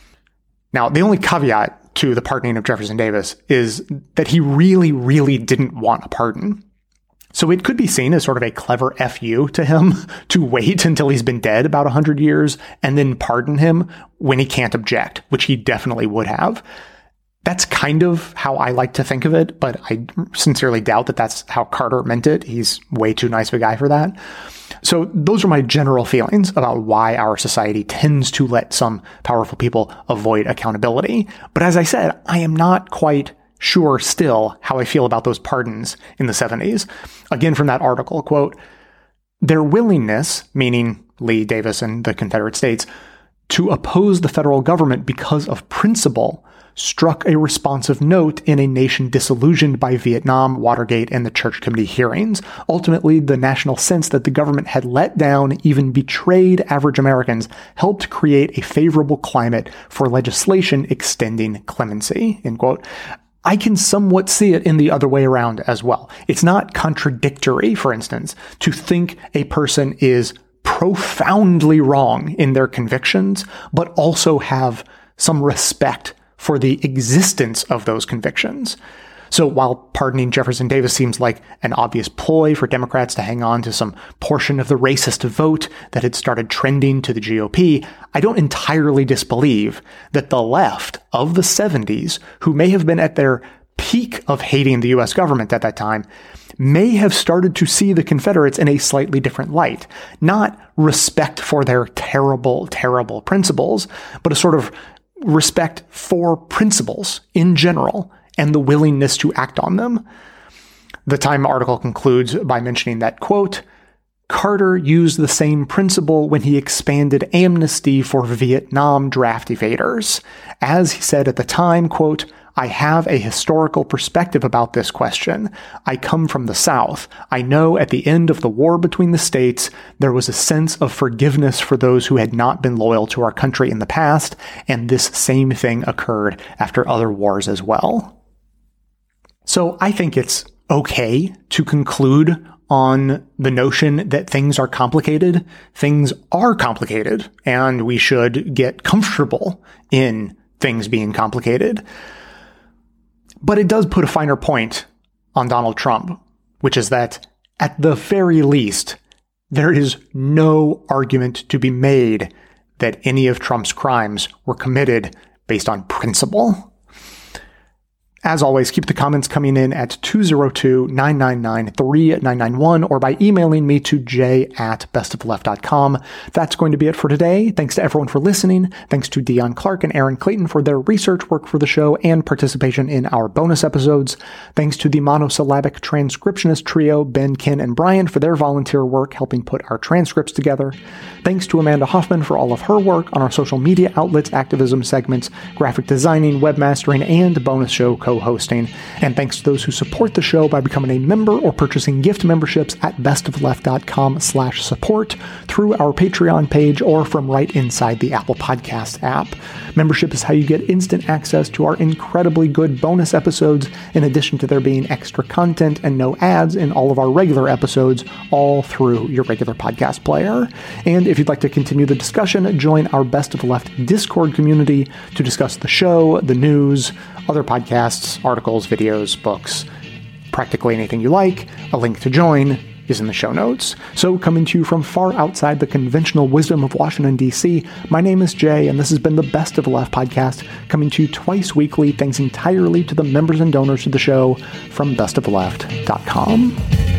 Now, the only caveat to the pardoning of Jefferson Davis is that he really, really didn't want a pardon. So it could be seen as sort of a clever FU to him to wait until he's been dead about 100 years and then pardon him when he can't object, which he definitely would have. That's kind of how I like to think of it, but I sincerely doubt that that's how Carter meant it. He's way too nice of a guy for that. So those are my general feelings about why our society tends to let some powerful people avoid accountability. But as I said, I am not quite sure still how I feel about those pardons in the 70s. Again, from that article, quote, their willingness, meaning Lee, Davis, and the Confederate States, to oppose the federal government because of principle struck a responsive note in a nation disillusioned by Vietnam, Watergate, and the Church Committee hearings. Ultimately, the national sense that the government had let down, even betrayed average Americans helped create a favorable climate for legislation extending clemency, end quote. I can somewhat see it in the other way around as well. It's not contradictory, for instance, to think a person is profoundly wrong in their convictions, but also have some respect for the existence of those convictions. So while pardoning Jefferson Davis seems like an obvious ploy for Democrats to hang on to some portion of the racist vote that had started trending to the GOP, I don't entirely disbelieve that the left of the 70s, who may have been at their peak of hating the U.S. government at that time, may have started to see the Confederates in a slightly different light. Not respect for their terrible, terrible principles, but a sort of respect for principles in general and the willingness to act on them. The Time article concludes by mentioning that, quote, Carter used the same principle when he expanded amnesty for Vietnam draft evaders. As he said at the time, quote, I have a historical perspective about this question. I come from the South. I know at the end of the war between the states, there was a sense of forgiveness for those who had not been loyal to our country in the past, and this same thing occurred after other wars as well. So I think it's okay to conclude on the notion that things are complicated. Things are complicated, and we should get comfortable in things being complicated. But it does put a finer point on Donald Trump, which is that at the very least, there is no argument to be made that any of Trump's crimes were committed based on principle. As always, keep the comments coming in at 202-999-3991 or by emailing me to j@bestofleft.com. That's going to be it for today. Thanks to everyone for listening. Thanks to Dion Clark and Aaron Clayton for their research work for the show and participation in our bonus episodes. Thanks to the monosyllabic transcriptionist trio, Ben, Ken, and Brian, for their volunteer work helping put our transcripts together. Thanks to Amanda Hoffman for all of her work on our social media outlets, activism segments, graphic designing, webmastering, and bonus show co-hosting. And thanks to those who support the show by becoming a member or purchasing gift memberships at bestofleft.com/support through our Patreon page or from right inside the Apple Podcast app. Membership is how you get instant access to our incredibly good bonus episodes, in addition to there being extra content and no ads in all of our regular episodes, all through your regular podcast player. And if you'd like to continue the discussion, join our Best of the Left Discord community to discuss the show, the news, other podcasts, articles, videos, books, practically anything you like. A link to join is in the show notes. So, coming to you from far outside the conventional wisdom of Washington, D.C., my name is Jay, and this has been the Best of the Left podcast, coming to you twice weekly, thanks entirely to the members and donors to the show from bestoftheleft.com.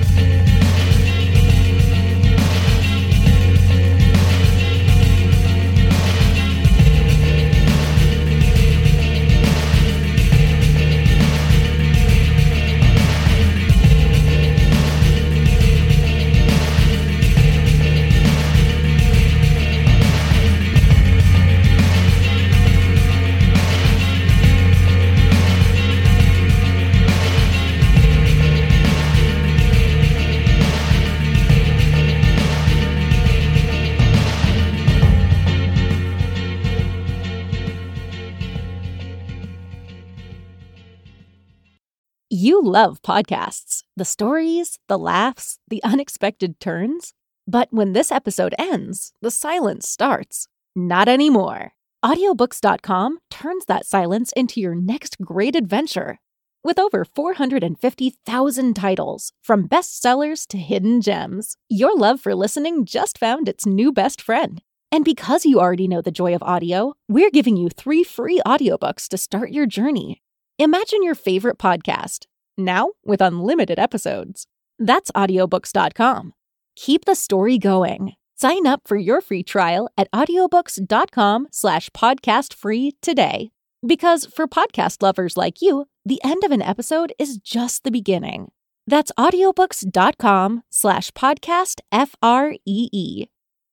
You love podcasts, the stories, the laughs, the unexpected turns. But when this episode ends, the silence starts. Not anymore. Audiobooks.com turns that silence into your next great adventure. With over 450,000 titles, from bestsellers to hidden gems, your love for listening just found its new best friend. And because you already know the joy of audio, we're giving you 3 free audiobooks to start your journey. Imagine your favorite podcast, now with unlimited episodes. That's audiobooks.com. Keep the story going. Sign up for your free trial at audiobooks.com/podcastfree today. Because for podcast lovers like you, the end of an episode is just the beginning. That's audiobooks.com/podcastfree.